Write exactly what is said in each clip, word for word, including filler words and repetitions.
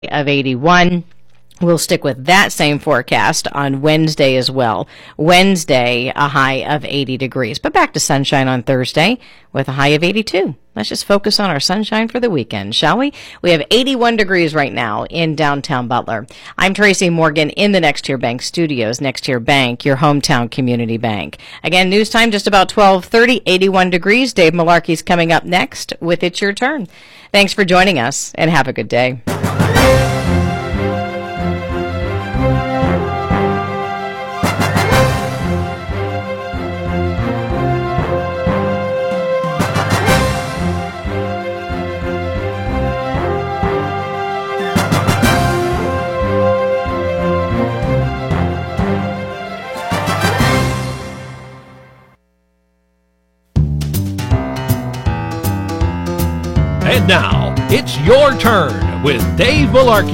of eighty-one. We'll stick with that same forecast on Wednesday as well. Wednesday, a high of eighty degrees. But back to sunshine on Thursday with a high of eighty-two. Let's just focus on our sunshine for the weekend, shall we? We have eighty-one degrees right now in downtown Butler. I'm Tracy Morgan in the Next Tier Bank studios. Next Tier Bank, your hometown community bank. Again, news time just about twelve thirty, eighty-one degrees. Dave Malarkey's coming up next with It's Your Turn. Thanks for joining us and have a good day. And now, it's your turn with Dave Malarkey.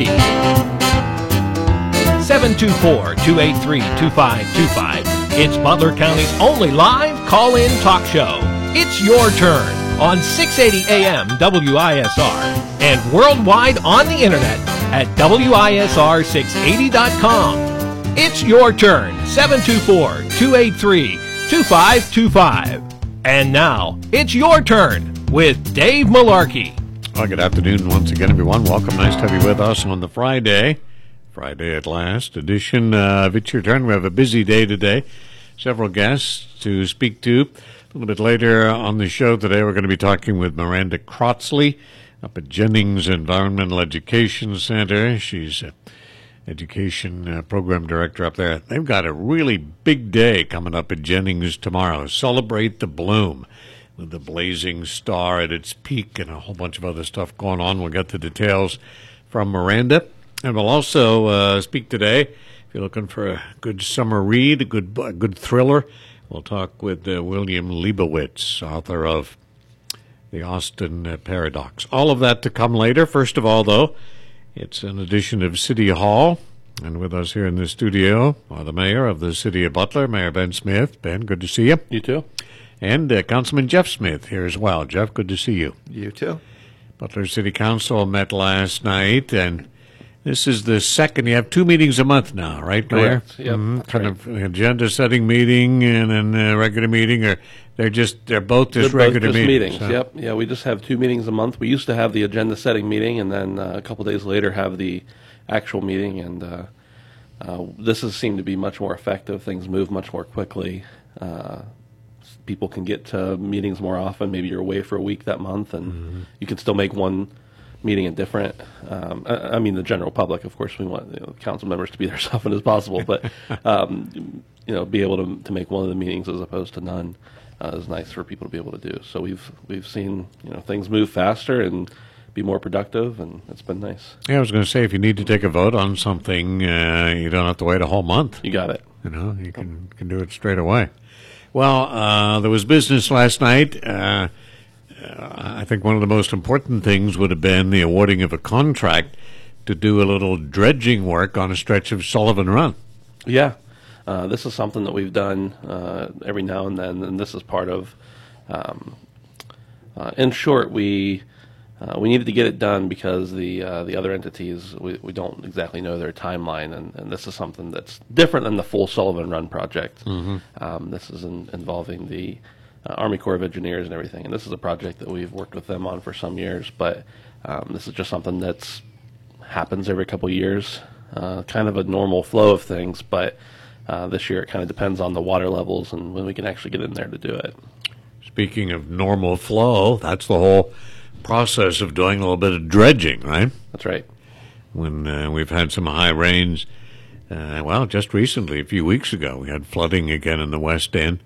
seven two four, two eight three, two five two five. It's Butler County's only live call-in talk show. It's your turn on six eighty A M W I S R and worldwide on the internet at W I S R six eighty dot com. It's your turn, seven two four, two eight three, two five two five. And now, it's your turn with Dave Malarkey. Well, good afternoon once again, everyone. Welcome. Nice to have you with us on the Friday, Friday at last edition uh, of It's Your Turn. We have a busy day today. Several guests to speak to. A little bit later on the show today, we're going to be talking with Miranda Crotsley up at Jennings Environmental Education Center. She's a education uh, program director up there. They've got a really big day coming up at Jennings tomorrow. Celebrate the Bloom, with the blazing star at its peak and a whole bunch of other stuff going on. We'll get the details from Miranda. And we'll also uh, speak today, if you're looking for a good summer read, a good a good thriller, we'll talk with uh, William Leibowitz, author of The Austin uh, Paradox. All of that to come later. First of all, though, it's an edition of City Hall. And with us here in the studio are the mayor of the city of Butler, Mayor Ben Smith. Ben, good to see you. You too. And uh, Councilman Jeff Smith here as well. Jeff, good to see you. You too. Butler City Council met last night, and this is the second. You have two meetings a month now, right, Mayor? Correct. Yep. Mm-hmm. Kind right. of agenda-setting meeting and then a regular meeting, or they're just they're both just They're both regular just meetings. meetings. Huh? Yep. Yeah, we just have two meetings a month. We used to have the agenda-setting meeting, and then uh, a couple days later have the actual meeting. And uh, uh, this has seemed to be much more effective. Things move much more quickly. Uh, People can get to meetings more often. Maybe you're away for a week that month, and mm-hmm. you can still make one meeting a different. Um, I, I mean, the general public, of course, we want you know, council members to be there as often as possible, but um, you know, be able to to make one of the meetings as opposed to none uh, is nice for people to be able to do. So we've we've seen you know things move faster and be more productive, and it's been nice. Yeah, I was going to say, if you need to take a vote on something, uh, you don't have to wait a whole month. You got it. You know, you can can do it straight away. Well, uh, there was business last night. Uh, I think one of the most important things would have been the awarding of a contract to do a little dredging work on a stretch of Sullivan Run. Yeah. Uh, this is something that we've done uh, every now and then, and this is part of, um, uh, in short, we uh, we needed to get it done because the uh, the other entities, we, we don't exactly know their timeline, and, and this is something that's different than the full Sullivan Run project. Mm-hmm. Um, this is in, involving the uh, Army Corps of Engineers and everything, and this is a project that we've worked with them on for some years, but um, this is just something that's happens every couple of years, uh, kind of a normal flow of things, but uh, this year it kind of depends on the water levels and when we can actually get in there to do it. Speaking of normal flow, that's the whole process of doing a little bit of dredging, right? That's right. When uh, we've had some high rains, uh, well, just recently, a few weeks ago, we had flooding again in the West End.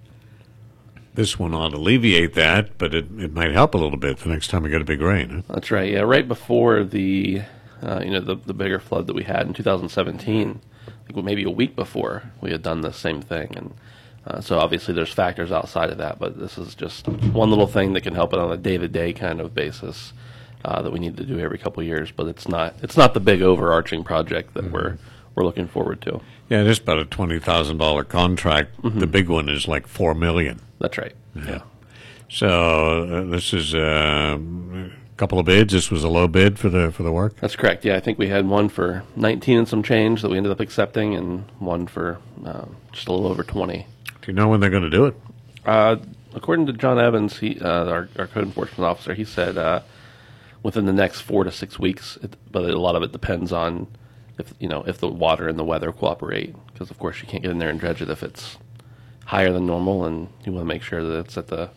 This one ought to alleviate that, but it, it might help a little bit the next time we get a big rain. Huh? That's right. Yeah, right before the, uh, you know, the the bigger flood that we had in two thousand seventeen, I think maybe a week before, we had done the same thing, and uh, so obviously there's factors outside of that, but this is just one little thing that can help it on a day-to-day kind of basis uh, that we need to do every couple of years. But it's not it's not the big overarching project that mm-hmm. we're we're looking forward to. Yeah, just about a twenty thousand dollar contract. Mm-hmm. The big one is like four million. That's right. Yeah. yeah. So uh, this is uh, couple of bids. This was a low bid for the for the work. That's correct. Yeah, I think we had one for nineteen and some change that we ended up accepting, and one for uh, just a little over twenty. Do you know when they're going to do it? Uh, according to John Evans, he uh, our, our code enforcement officer, he said uh, within the next four to six weeks. It, but a lot of it depends on if you know if the water and the weather cooperate, because of course you can't get in there and dredge it if it's higher than normal, and you want to make sure that it's at the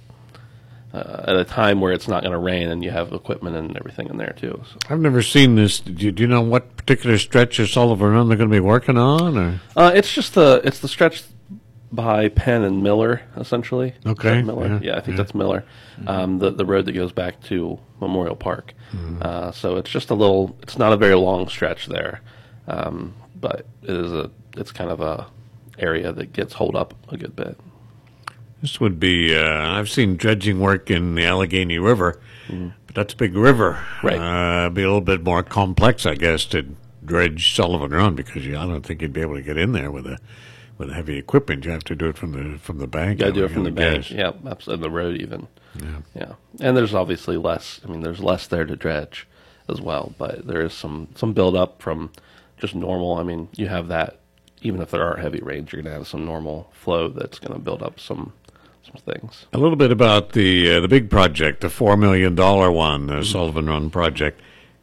uh, at a time where it's not going to rain and you have equipment and everything in there too. So. I've never seen this. Do you, do you know what particular stretch of Sullivan Run they're going to be working on? Or Uh, it's just the it's the stretch by Penn and Miller, essentially. Okay, Is that Miller. yeah, Yeah, I think yeah. that's Miller. Um, the the road that goes back to Memorial Park. Uh, so it's just a little. It's not a very long stretch there, um, but it is a. It's kind of a area that gets holed up a good bit. this would be, uh, I've seen dredging work in the Allegheny River, but that's a big river. Right. Uh, it'd be a little bit more complex, I guess, to dredge Sullivan Run, because you, I don't think you'd be able to get in there with a with heavy equipment. You have to do it from the from the bank. You got to I do it would- from I the would bank. guess. Yeah, absolutely. The road even. Yeah. Yeah, and there's obviously less. I mean, there's less there to dredge as well, but there is some some build up from just normal. I mean, you have that even if there are heavy rains, you're going to have some normal flow that's going to build up some some things. A little bit about the uh, the big project, the four million dollar one, the Sullivan Run project.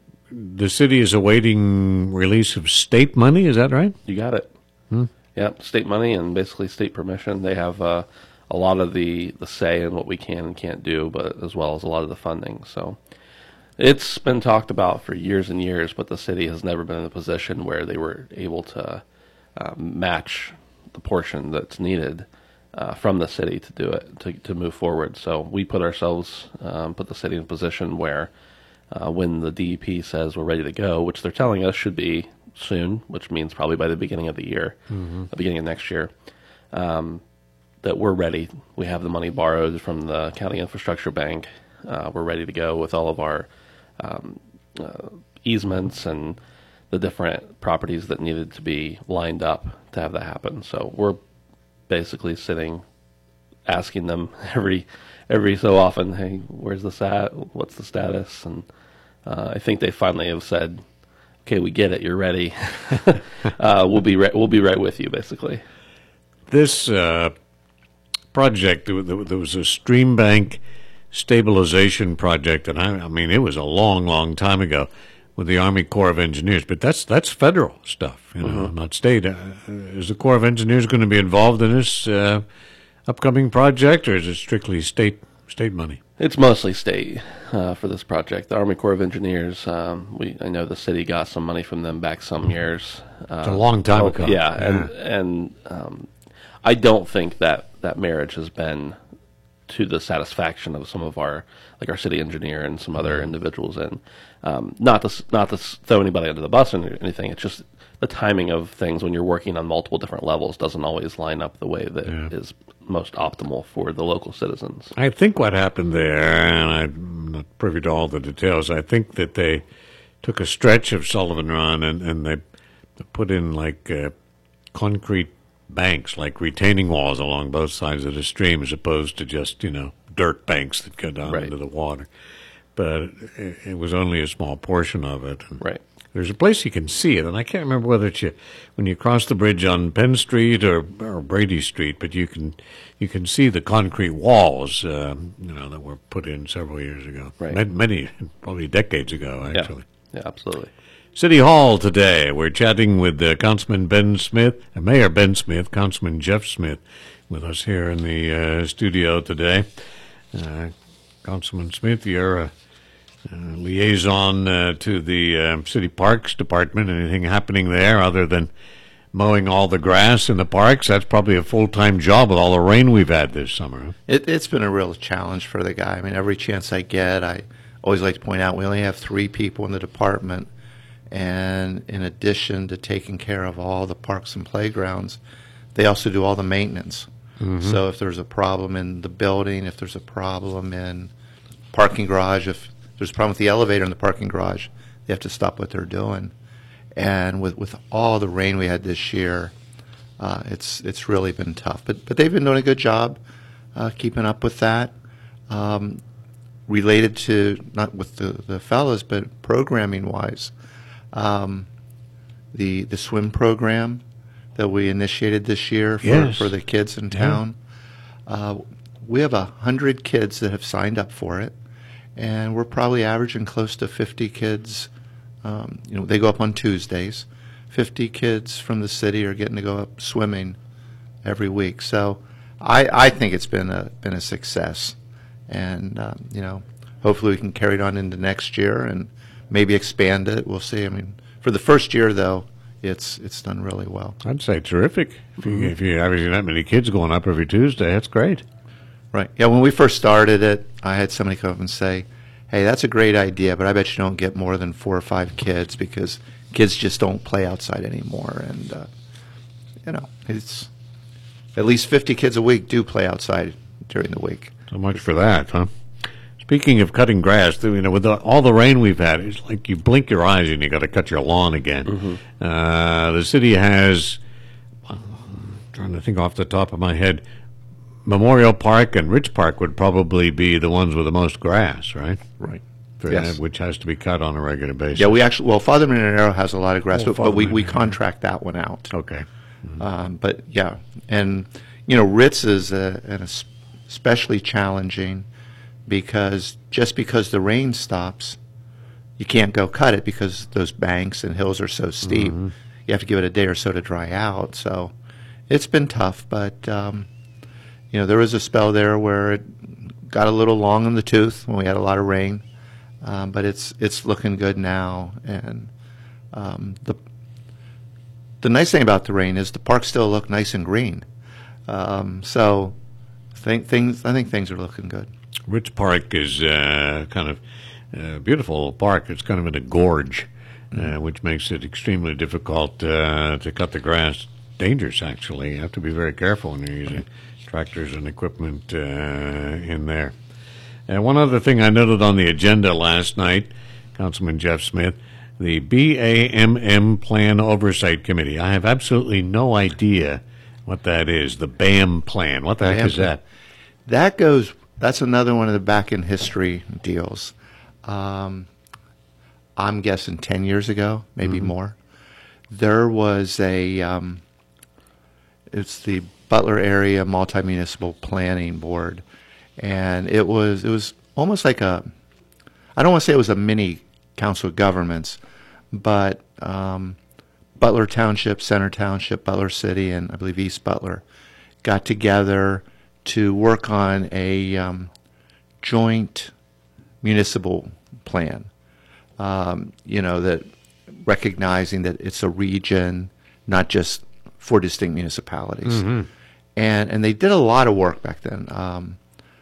The city is awaiting release of state money. Is that right? You got it. Hmm. Yeah, state money and basically state permission. They have uh, a lot of the, the say in what we can and can't do, but as well as a lot of the funding. So it's been talked about for years and years, but the city has never been in a position where they were able to uh, match the portion that's needed uh, from the city to do it, to, to move forward. So we put ourselves, um, put the city in a position where uh, when the D E P says we're ready to go, which they're telling us should be soon, which means probably by the beginning of the year, mm-hmm. the beginning of next year, um, that we're ready. We have the money borrowed from the County Infrastructure Bank. Uh, we're ready to go with all of our um, uh, easements and the different properties that needed to be lined up to have that happen. So we're basically sitting, asking them every every so often, hey, where's this at? What's the status? And uh, I think they finally have said, okay, we get it. You're ready. uh, we'll be right. We'll be right with you, basically. This uh, project, there was there was a stream bank stabilization project, and I, I mean, it was a long, long time ago with the Army Corps of Engineers. But that's that's federal stuff, you know, mm-hmm. not state. Uh, is the Corps of Engineers going to be involved in this uh, upcoming project, or is it strictly state state money? It's mostly state uh, for this project. The Army Corps of Engineers, um, we I know the city got some money from them back some years. Uh, It's a long time oh, ago. Yeah, Yeah. and and um, I don't think that that marriage has been to the satisfaction of some of our, like our city engineer and some other individuals. And um, not to s- not to s- throw anybody under the bus or anything. It's just the timing of things when you're working on multiple different levels doesn't always line up the way that Yeah. is most optimal for the local citizens. I think what happened there, and I'm not privy to all the details, I think that they took a stretch of Sullivan Run and, and they put in like uh, concrete banks, like retaining walls along both sides of the stream, as opposed to just, you know, dirt banks that go down Right. into the water. But it, it was only a small portion of it. And Right. there's a place you can see it, and I can't remember whether it's you, when you cross the bridge on Penn Street or, or Brady Street, but you can you can see the concrete walls, um, you know, that were put in several years ago, Right. many, many probably decades ago, actually. Yeah, yeah, absolutely. City Hall today. We're chatting with uh, Councilman Ben Smith, uh, Mayor Ben Smith, Councilman Jeff Smith, with us here in the uh, studio today. Uh, Councilman Smith, you're a uh, liaison uh, to the uh, City Parks Department. Anything happening there other than mowing all the grass in the parks? That's probably a full-time job with all the rain we've had this summer. It, it's been a real challenge for the guy. I mean, every chance I get, I always like to point out we only have three people in the department. And in addition to taking care of all the parks and playgrounds, they also do all the maintenance. Mm-hmm. So if there's a problem in the building, if there's a problem in parking garage, if there's a problem with the elevator in the parking garage, they have to stop what they're doing. And with, with all the rain we had this year, uh, it's it's really been tough. But but they've been doing a good job uh, keeping up with that. Um, related to, not with the, the fellas, but programming-wise, um, the the swim program that we initiated this year for, Yes. for the kids in town. Uh, we have a hundred kids that have signed up for it, and we're probably averaging close to fifty kids. Um, you know, they go up on Tuesdays. fifty kids from the city are getting to go up swimming every week. So I, I think it's been a been a success, and um, you know, hopefully we can carry it on into next year and maybe expand it. We'll see. I mean, for the first year though, it's it's done really well. I'd say terrific. If you, if you're averaging that many kids going up every Tuesday, that's great. Right. Yeah, when we first started it, I had somebody come up and say, hey, that's a great idea, but I bet you don't get more than four or five kids because kids just don't play outside anymore. And, uh, you know, it's at least fifty kids a week do play outside during the week. So much for that, huh? Speaking of cutting grass, you know, with the, all the rain we've had, it's like you blink your eyes and you got to cut your lawn again. Mm-hmm. Uh, the city has, I'm trying to think off the top of my head, Memorial Park and Rich Park would probably be the ones with the most grass, right? Right. For, Yes. Which has to be cut on a regular basis. Yeah, we actually, well, Father Minero has a lot of grass, Oh, but, but we, Father we Minero. contract that one out. Okay. Um, but yeah, and you know, Ritz is a, an es- especially challenging because just because the rain stops, you can't go cut it because those banks and hills are so steep. Mm-hmm. You have to give it a day or so to dry out. So it's been tough, but um, you know, there was a spell there where it got a little long in the tooth when we had a lot of rain, um, but it's it's looking good now, and um, the The nice thing about the rain is the parks still look nice and green. Um, so think, things, I think things are looking good. Rich Park is uh, kind of a beautiful park. It's kind of in a gorge, uh, which makes it extremely difficult uh, to cut the grass. Dangerous, actually. You have to be very careful when you're using tractors and equipment uh, in there. And one other thing I noted on the agenda last night, Councilman Jeff Smith, the B A M M Plan Oversight Committee. I have absolutely no idea what that is. The B A M Plan. What the heck B A M is that? That goes, that's another one of the back in history deals. Um, I'm guessing ten years ago, maybe Mm-hmm. more. There was a, um, it's the Butler Area Multi-Municipal Planning Board. And it was, it was almost like a, I don't want to say it was a mini council of governments, but um, Butler Township, Center Township, Butler City, and I believe East Butler got together to work on a um, joint municipal plan. Um, you know, that recognizing that it's a region, not just four distinct municipalities. Mm-hmm. And and they did a lot of work back then. Um,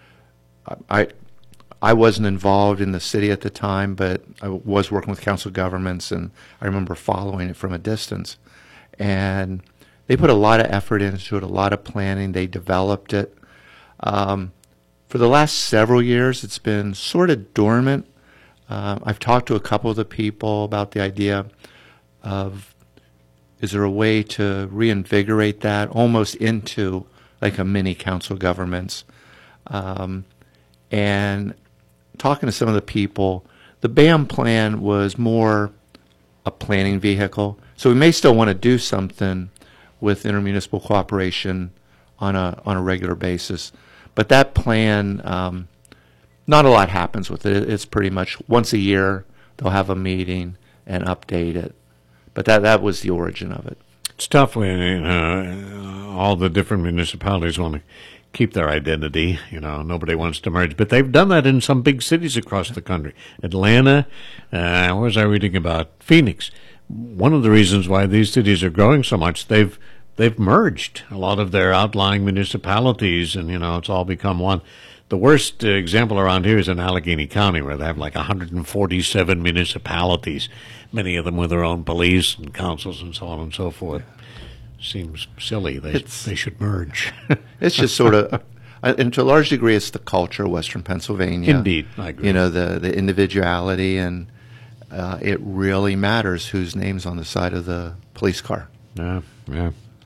I I wasn't involved in the city at the time, but I was working with council governments, and I remember following it from a distance. And they put a lot of effort into it, a lot of planning. They developed it. Um, for the last several years, it's been sort of dormant. Uh, I've talked to a couple of the people about the idea of, is there a way to reinvigorate that almost into like a mini council governments? Um, and talking to some of the people, the B A M plan was more a planning vehicle. So we may still want to do something with intermunicipal cooperation on a on a regular basis. But that plan, um, not a lot happens with it. It's pretty much once a year they'll have a meeting and update it. But that that was the origin of it. It's tough when uh, all the different municipalities want to keep their identity. You know, nobody wants to merge, but they've done that in some big cities across the country. Atlanta, uh, what was I reading about? Phoenix. One of the reasons why these cities are growing so much, they've they've merged a lot of their outlying municipalities, and you know, it's all become one. The worst uh, example around here is in Allegheny County, where they have like one hundred forty-seven municipalities, many of them with their own police and councils and so on and so forth. Seems silly. They It's- they should merge. It's just sort of, uh, and to a large degree, it's the culture of Western Pennsylvania. Indeed, I agree. You know, the the individuality, and uh, it really matters whose name's on the side of the police car. Yeah, yeah.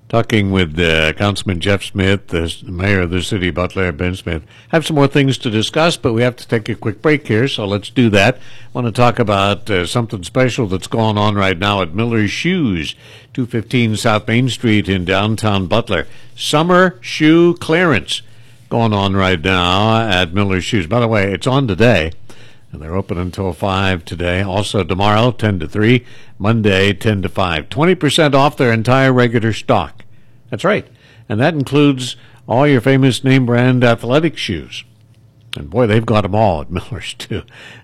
talking with uh, Councilman Jeff Smith, the mayor of the city of Butler, Ben Smith. Have some more things to discuss, but we have to take a quick break here, so let's do that. I want to talk about uh, something special that's going on right now at Miller's Shoes, two fifteen South Main Street in downtown Butler. Summer shoe clearance going on right now at Miller's Shoes. By the way, it's on today, and they're open until five today. Also tomorrow, ten to three. Monday, ten to five. twenty percent off their entire regular stock. That's right. And that includes all your famous name brand athletic shoes. And boy, they've got them all at Miller's, too.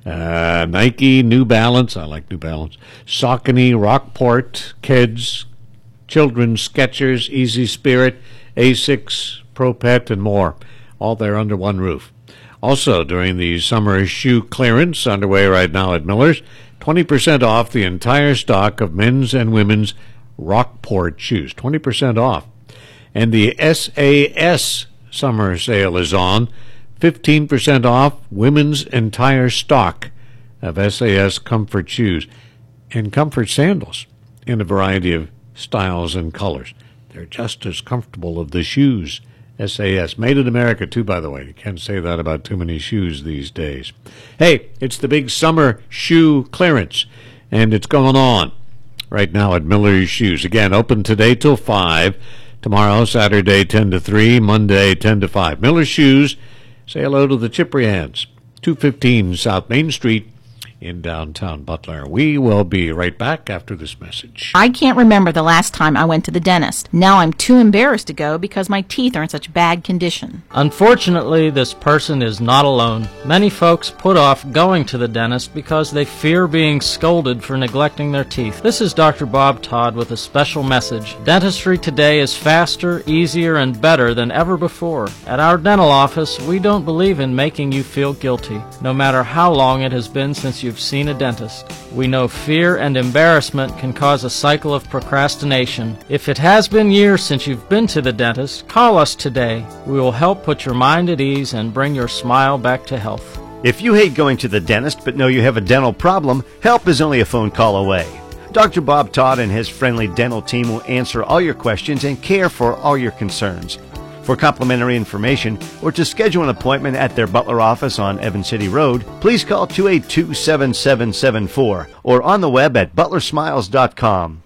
Uh, Nike, New Balance. I like New Balance. Saucony, Rockport, Kids, Children's, Skechers, Easy Spirit, Asics, Pro Pet, and more. All there under one roof. Also, during the summer shoe clearance underway right now at Miller's, twenty percent off the entire stock of men's and women's Rockport shoes. twenty percent off. And the S A S summer sale is on. fifteen percent off women's entire stock of S A S comfort shoes and comfort sandals in a variety of styles and colors. They're just as comfortable as the shoes. S A S. Made in America, too, by the way. You can't say that about too many shoes these days. Hey, it's the big summer shoe clearance, and it's going on right now at Miller's Shoes. Again, open today till five. Tomorrow, Saturday, ten to three. Monday, ten to five. Miller's Shoes. Say hello to the Ciprians. two fifteen South Main Street in downtown Butler. We will be right back after this message. I can't remember the last time I went to the dentist. Now I'm too embarrassed to go because my teeth are in such bad condition. Unfortunately, this person is not alone. Many folks put off going to the dentist because they fear being scolded for neglecting their teeth. This is Doctor Bob Todd with a special message. Dentistry today is faster, easier, and better than ever before. At our dental office, we don't believe in making you feel guilty, no matter how long it has been since you've seen a dentist. We know fear and embarrassment can cause a cycle of procrastination. If it has been years since you've been to the dentist, call us today. We will help put your mind at ease and bring your smile back to health. If you hate going to the dentist but know you have a dental problem, help is only a phone call away. Doctor Bob Todd and his friendly dental team will answer all your questions and care for all your concerns. For complimentary information or to schedule an appointment at their Butler office on Evans City Road, please call two eight two, seven seven seven four or on the web at butler smiles dot com.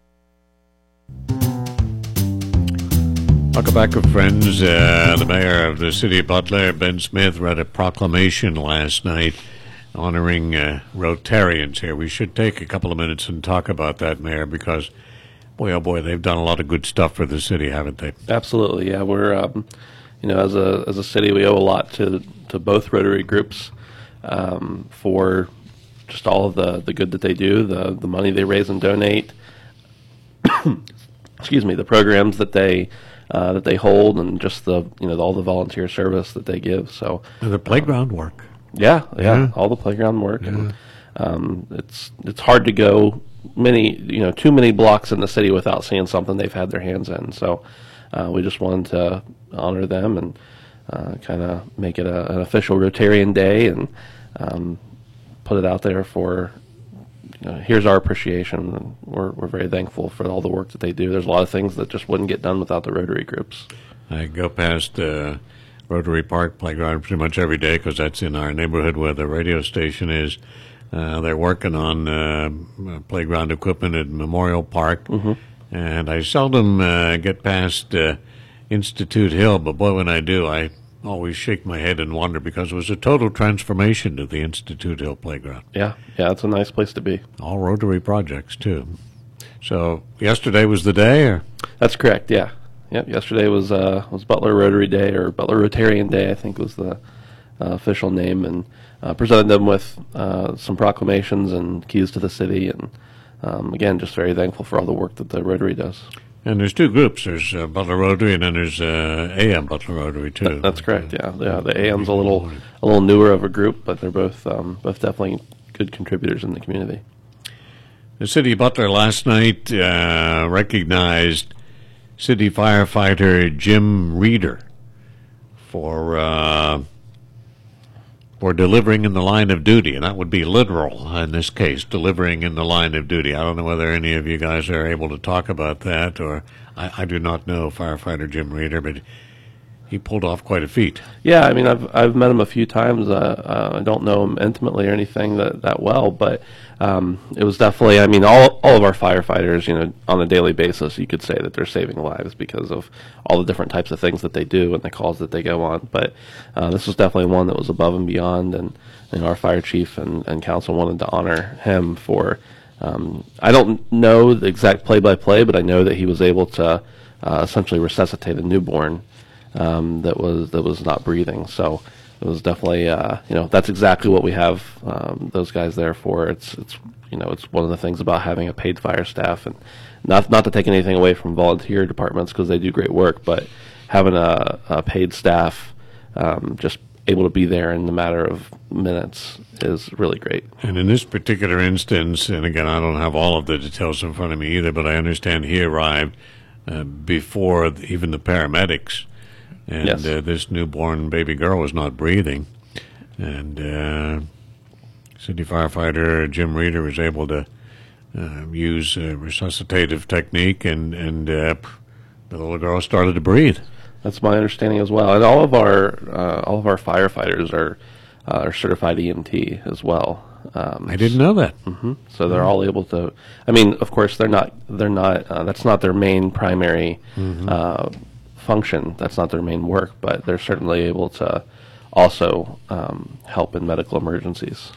Welcome back, friends. Uh, the mayor of the city of Butler, Ben Smith, read a proclamation last night honoring uh, Rotarians here. We should take a couple of minutes and talk about that, Mayor, because boy, oh boy, they've done a lot of good stuff for the city, haven't they? Absolutely, yeah. We're, um, you know, as a as a city, we owe a lot to to both Rotary groups um, for just all of the, the good that they do, the the money they raise and donate. Excuse me, the programs that they uh, that they hold, and just the you know all the volunteer service that they give. So the playground um, work. Yeah, yeah, yeah, all the playground work, yeah. and um, it's it's hard to go many, you know, too many blocks in the city without seeing something they've had their hands in. So uh, we just wanted to honor them and uh, kind of make it a, an official Rotarian Day and um, put it out there for, you know, here's our appreciation. And we're we're very thankful for all the work that they do. There's a lot of things that just wouldn't get done without the Rotary groups. I go past uh, Rotary Park Playground pretty much every day because that's in our neighborhood where the radio station is. Uh, they're working on uh, playground equipment at Memorial Park, mm-hmm. and I seldom uh, get past uh, Institute Hill, but boy, when I do, I always shake my head and wonder because it was a total transformation to the Institute Hill playground. Yeah, yeah, it's a nice place to be. All Rotary projects, too. So yesterday was the day? Or? That's correct, yeah. Yep, yesterday was uh, was Butler Rotary Day, or Butler Rotarian Day, I think was the uh, official name, and Uh, presented them with uh, some proclamations and keys to the city, and um, again, just very thankful for all the work that the Rotary does. And there's two groups. There's uh, Butler Rotary, and then there's uh, A M Butler Rotary too. That, that's correct. Yeah, yeah. The A M's a little a little newer of a group, but they're both um, both definitely good contributors in the community. The city of Butler last night uh, recognized city firefighter Jim Reeder for. Uh, for delivering in the line of duty, and that would be literal in this case, delivering in the line of duty. I don't know whether any of you guys are able to talk about that, or I, I do not know firefighter Jim Reeder, but he pulled off quite a feat. Yeah, I mean, I've I've met him a few times. Uh, uh, I don't know him intimately or anything that, that well, but um, it was definitely. I mean, all all of our firefighters, you know, on a daily basis, you could say that they're saving lives because of all the different types of things that they do and the calls that they go on. But uh, this was definitely one that was above and beyond, and, and our fire chief and, and council wanted to honor him for. Um, I don't know the exact play-by-play, but I know that he was able to uh, essentially resuscitate a newborn. Um, that was that was not breathing. So it was definitely uh, you know that's exactly what we have um, those guys there for. It's it's you know it's one of the things about having a paid fire staff, and not not to take anything away from volunteer departments because they do great work, but having a, a paid staff um, just able to be there in a matter of minutes is really great. And in this particular instance, and again, I don't have all of the details in front of me either, but I understand he arrived uh, before even the paramedics. And yes. uh, this newborn baby girl was not breathing. And uh, city firefighter Jim Reeder was able to uh, use a resuscitative technique, and, and uh, the little girl started to breathe. That's my understanding as well. And all of our uh, all of our firefighters are uh, are certified E M T as well. Um, I didn't know that. Mm-hmm. So they're all able to. I mean, of course, they're not. They're not. Uh, that's not their main primary. Mm-hmm. Uh, function. That's not their main work, but they're certainly able to also um, help in medical emergencies.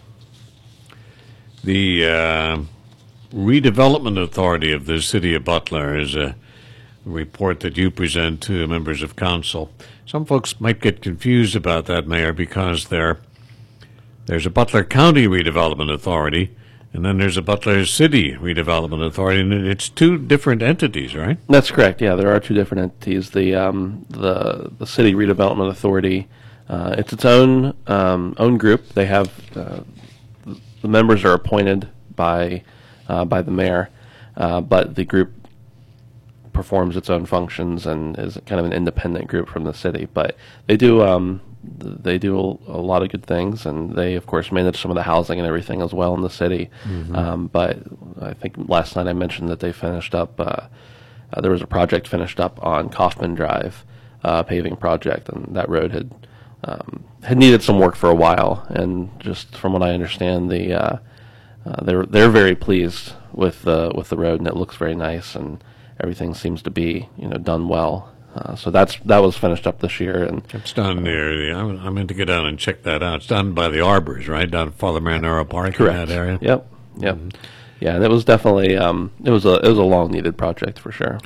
The uh, Redevelopment Authority of the City of Butler is a report that you present to members of council. Some folks might get confused about that, Mayor, because there, there's a Butler County Redevelopment Authority, and then there's a Butler City Redevelopment Authority, and it's two different entities, right? That's correct. Yeah, there are two different entities. The um, the the City Redevelopment Authority, uh, it's its own um, own group. They have uh, the members are appointed by uh, by the mayor, uh, but the group performs its own functions and is kind of an independent group from the city. But they do. Um, They do a, a lot of good things, and they, of course, manage some of the housing and everything as well in the city. Mm-hmm. Um, but I think last night I mentioned that they finished up, uh, uh, there was a project finished up on Kaufman Drive, uh, paving project, and that road had um, had needed some work for a while. And just from what I understand, the uh, uh, they're they're very pleased with the with the road, and it looks very nice, and everything seems to be you know done well. Uh, so that's that was finished up this year, and it's done near the. I, I meant to get down and check that out. It's done by the Arbors, right down Father Manero Park. Correct. In that area. Yep, yep, mm-hmm. Yeah, and it was definitely um, it was a it was a long needed project for sure.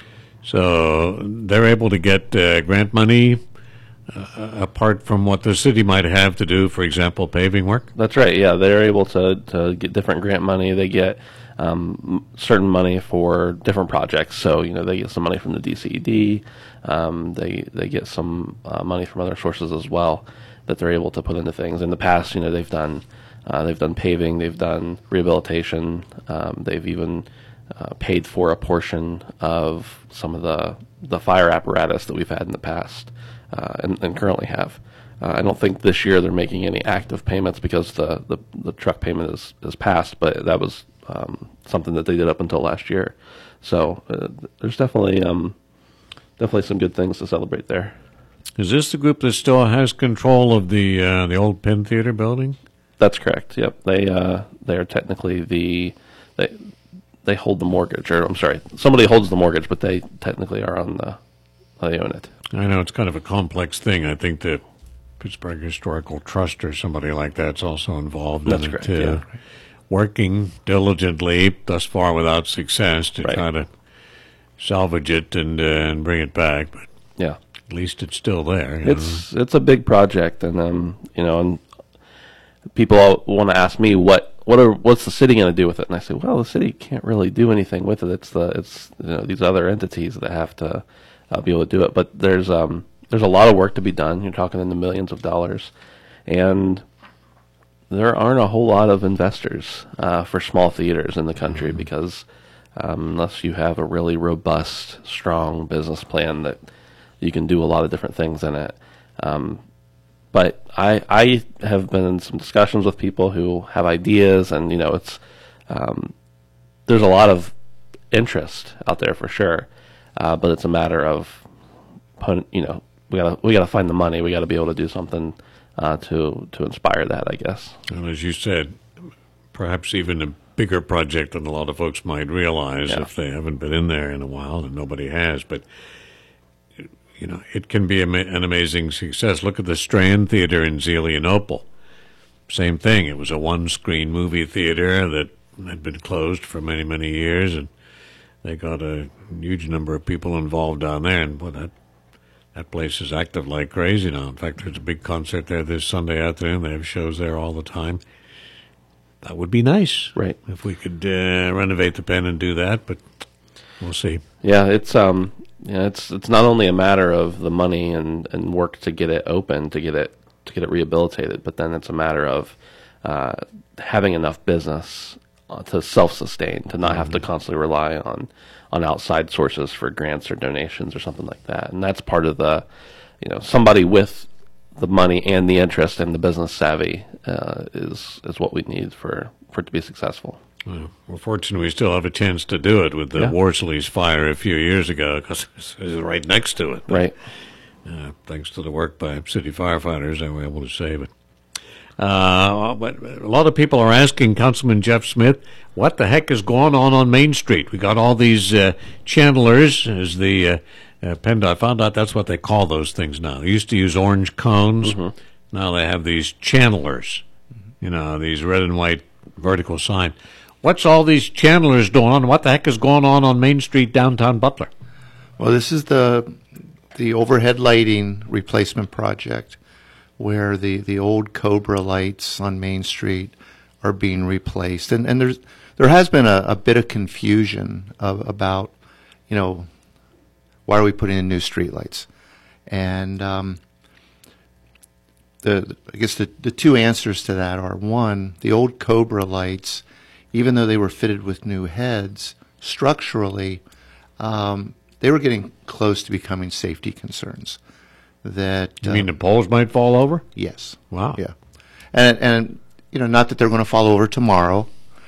So they're able to get uh, grant money uh, apart from what the city might have to do, for example, paving work. That's right. Yeah, they're able to to get different grant money. They get um, certain money for different projects. So you know they get some money from the D C E D. Um, they they get some uh, money from other sources as well that they're able to put into things. In the past, you know, they've done uh, they've done paving, they've done rehabilitation, um, they've even uh, paid for a portion of some of the the fire apparatus that we've had in the past uh, and, and currently have. Uh, I don't think this year they're making any active payments because the, the, the truck payment is, is passed, but that was um, something that they did up until last year. So uh, there's definitely um, definitely some good things to celebrate there. Is this the group that still has control of the uh, the old Penn Theater building? That's correct. Yep, they uh, they are technically the they they hold the mortgage, or I'm sorry, somebody holds the mortgage, but they technically are on the they own it. I know it's kind of a complex thing. I think the Pittsburgh Historical Trust or somebody like that's also involved That's in correct, it, uh, yeah. working diligently thus far without success to Right. try to salvage it and uh, and bring it back, but Yeah, at least it's still there. you it's it's a big project, and um you know, and people want to ask me what what are what's the city going to do with it, and I say, well, the city can't really do anything with it. It's the it's you know these other entities that have to uh, be able to do it. But there's um there's a lot of work to be done. You're talking in the millions of dollars, and there aren't a whole lot of investors uh, for small theaters in the country because um, unless you have a really robust, strong business plan that you can do a lot of different things in it. Um, but I I have been in some discussions with people who have ideas, and you know, it's um, there's a lot of interest out there for sure, uh, but it's a matter of, you know, we gotta we gotta find the money. We gotta be able to do something uh, to to inspire that, I guess. And as you said, perhaps even a bigger project than a lot of folks might realize Yeah. if they haven't been in there in a while, and nobody has. But you know, it can be ama- an amazing success. Look at the Strand Theater in Zelienople. Same thing. It was a one-screen movie theater that had been closed for many, many years, and they got a huge number of people involved down there. And boy, that that place is active like crazy now. In fact, there's a big concert there this Sunday afternoon. They have shows there all the time. That would be nice, Right. if we could uh, renovate the Pen and do that. But we'll see. Yeah, it's um, yeah, it's it's not only a matter of the money and, and work to get it open, to get it to get it rehabilitated, but then it's a matter of uh, having enough business uh, to self-sustain, to not have to constantly rely on on outside sources for grants or donations or something like that. And that's part of the, you know, somebody with the money and the interest and the business savvy uh, is is what we need for, for it to be successful. Well, we're fortunate we still have a chance to do it with the Yeah. Worsley's fire a few years ago, because it's right next to it. But, Right. Uh, thanks to the work by city firefighters, they were able to save it. Uh, but a lot of people are asking Councilman Jeff Smith, what the heck is going on on Main Street? We got all these uh, channelers, as the uh, uh, PennDOT found out that's what they call those things now. They used to use orange cones. Mm-hmm. Now they have these channelers, you know, these red and white vertical sign. What's all these channelers doing on? What the heck is going on on Main Street, downtown Butler? Well, this is the the overhead lighting replacement project, where the, the old Cobra lights on Main Street are being replaced, and and there's there has been a, a bit of confusion of, about, you know, why are we putting in new street lights, and um, the I guess the the two answers to that are, one, the old Cobra lights, even though they were fitted with new heads, structurally, um, they were getting close to becoming safety concerns. That You uh, mean the poles might fall over? yes, Wow. yeah, and and you know, not that they're going to fall over tomorrow.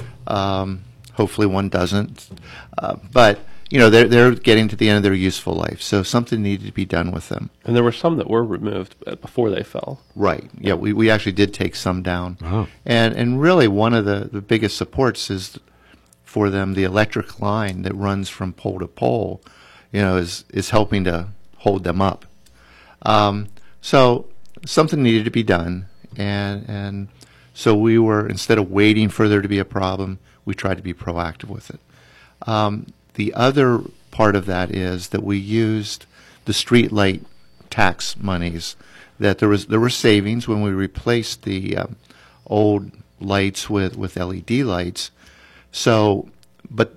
Um, hopefully, one doesn't. Uh, but you know, they're they're getting to the end of their useful life, so something needed to be done with them. And there were some that were removed uh, before they fell. Right. Yeah, we, we actually did take some down. Wow. And and really one of the, the biggest supports is for them the electric line that runs from pole to pole, you know, is, is helping to hold them up. Um, so something needed to be done, and and so we were, instead of waiting for there to be a problem, we tried to be proactive with it. Um, the other part of that is that we used the street light tax monies. That there was there were savings when we replaced the um, old lights with, with L E D lights. So, but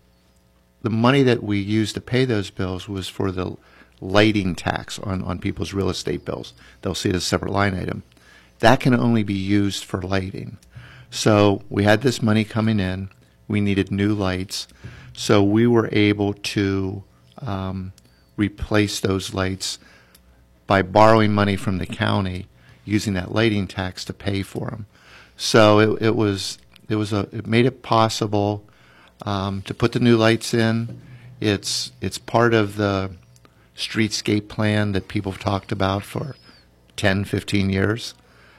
the money that we used to pay those bills was for the lighting tax on, on people's real estate bills. They'll see it as a separate line item. That can only be used for lighting. So we had this money coming in. We needed new lights. So we were able to um, replace those lights by borrowing money from the county, using that lighting tax to pay for them. So it, it was it was a it made it possible um, to put the new lights in. It's it's part of the streetscape plan that people have talked about for ten, fifteen years,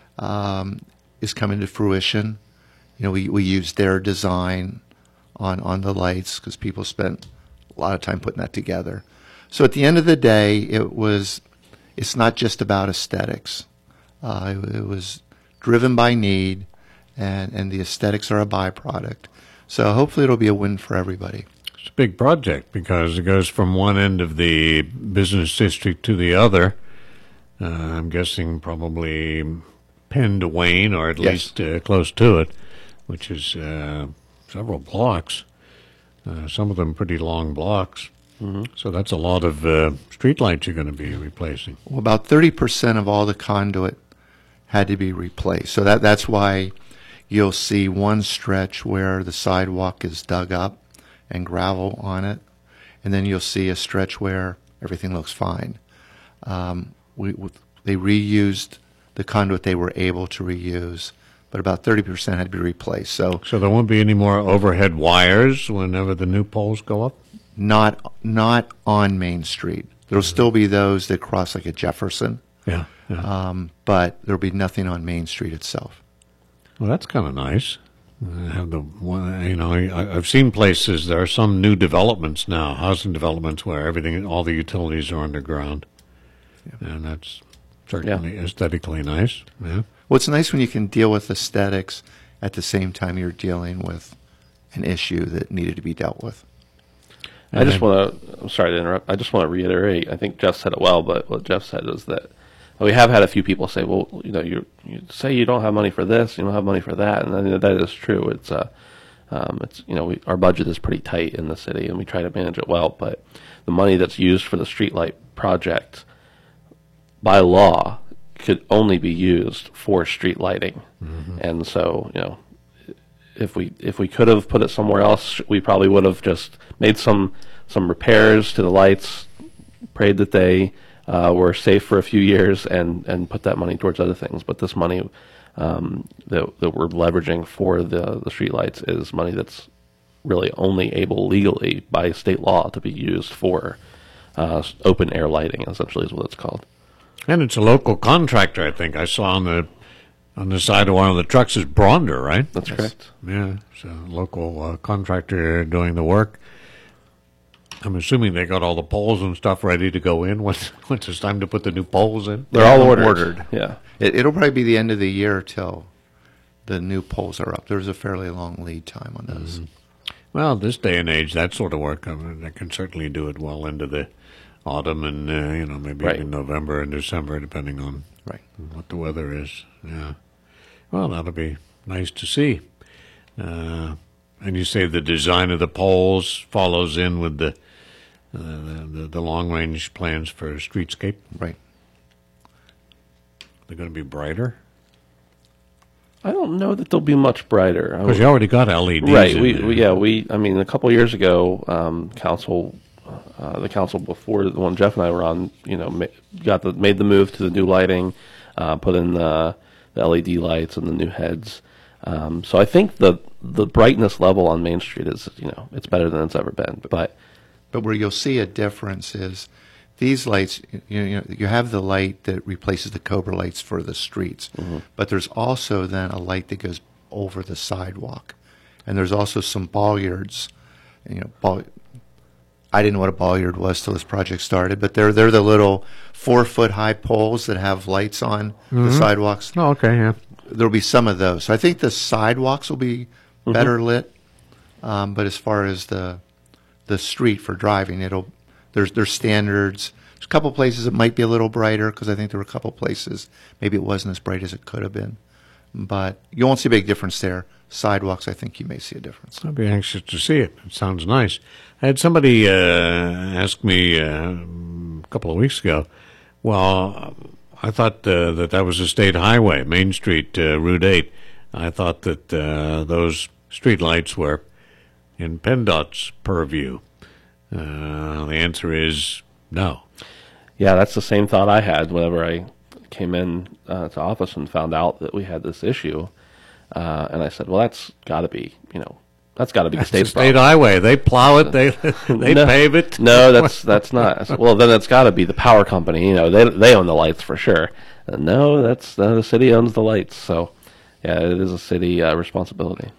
um, is coming to fruition. You know, we, we used their design on, on the lights because people spent a lot of time putting that together. So at the end of the day, it was, it's not just about aesthetics. Uh, it, it was driven by need, and, and the aesthetics are a byproduct. So hopefully it'll be a win for everybody. It's a big project because it goes from one end of the business district to the other. Uh, I'm guessing probably Penn to Wayne, or at Yes. least uh, close to it, which is uh, several blocks. Uh, some of them pretty long blocks. Mm-hmm. So that's a lot of uh, streetlights you're going to be replacing. Well, about thirty percent of all the conduit had to be replaced. So that that's why you'll see one stretch where the sidewalk is dug up and gravel on it, and then you'll see a stretch where everything looks fine. Um, we, we they reused the conduit they were able to reuse, but about thirty percent had to be replaced. So, So there won't be any more overhead wires whenever the new poles go up? not not on Main Street. There'll still be those that cross like at Jefferson, Yeah. yeah. um, but there'll be nothing on Main Street itself. Well, that's kind of nice. Uh, have the one, you know, I, I've seen places. There are some new developments now, housing developments, where everything, all the utilities are underground, and that's certainly aesthetically nice. Yeah. Well, it's nice when you can deal with aesthetics at the same time you're dealing with an issue that needed to be dealt with. I just want to, I'm sorry to interrupt, I just want to reiterate, I think Jeff said it well, but what Jeff said is that we have had a few people say, well, you know, you you say you don't have money for this, you don't have money for that, and I mean, that is true. It's, uh, um, it's you know, we, our budget is pretty tight in the city, and we try to manage it well, but the money that's used for the streetlight project, by law, could only be used for street lighting. Mm-hmm. And so, you know, if we if we could have put it somewhere else, we probably would have just made some some repairs to the lights, prayed that they uh, were safe for a few years, and, and put that money towards other things. But this money um, that that we're leveraging for the the street lights is money that's really only able legally by state law to be used for uh, open air lighting. Essentially, is what it's called. And it's a local contractor, I think. I saw on the on the side of one of the trucks is Bronder, right? That's correct. Yeah, it's a local uh, contractor doing the work. I'm assuming they got all the poles and stuff ready to go in once once it's time to put the new poles in. They're all ordered. ordered. Yeah. It, it'll probably be the end of the year till the new poles are up. There's a fairly long lead time on those. Mm-hmm. Well, this day and age, that sort of work, I mean, they can certainly do it well into the autumn and, uh, you know, maybe Right. even November and December, depending on Right. what the weather is. Yeah. Well, that'll be nice to see. Uh, and you say the design of the poles follows in with the uh, the, the, the long-range plans for streetscape. Right. They're going to be brighter? I don't know that they'll be much brighter. I Because you already got L E Ds Right. in We, there. we yeah we I mean a couple of years ago, um, council, uh, the council before the one Jeff and I were on, you know, ma- got the made the move to the new lighting, uh, put in the, the L E D lights and the new heads. Um, so I think the the brightness level on Main Street is, you know, it's better than it's ever been. But But where you'll see a difference is these lights, you know, you have the light that replaces the Cobra lights for the streets, Mm-hmm. but there's also then a light that goes over the sidewalk. And there's also some bollards, you know, ball, I didn't know what a bollard was till this project started, but they're they're the little four foot high poles that have lights on the sidewalks. Oh, okay, yeah. There'll be some of those. So I think the sidewalks will be better lit, um, but as far as the the street for driving, it'll there's there's standards. There's a couple places it might be a little brighter because I think there were a couple places maybe it wasn't as bright as it could have been, but you won't see a big difference there. Sidewalks, I think you may see a difference. I'd be anxious to see it. It sounds nice. I had somebody uh, ask me uh, a couple of weeks ago, well, I thought uh, that that was a state highway, Main Street, uh, Route eight. I thought that uh, those street lights were in PennDOT's purview. Uh, the answer is no. yeah, that's the same thought I had whenever I came in uh, to office and found out that we had this issue. Uh, and I said, well, that's got to be, you know, that's got to be the It's a state's state problem. highway. They plow it. They they No. pave it. No, that's that's not. I said, well, then it's got to be the power company. You know, they they own the lights for sure. Uh, no, that's uh, the city owns the lights. So, yeah, it is a city uh, responsibility.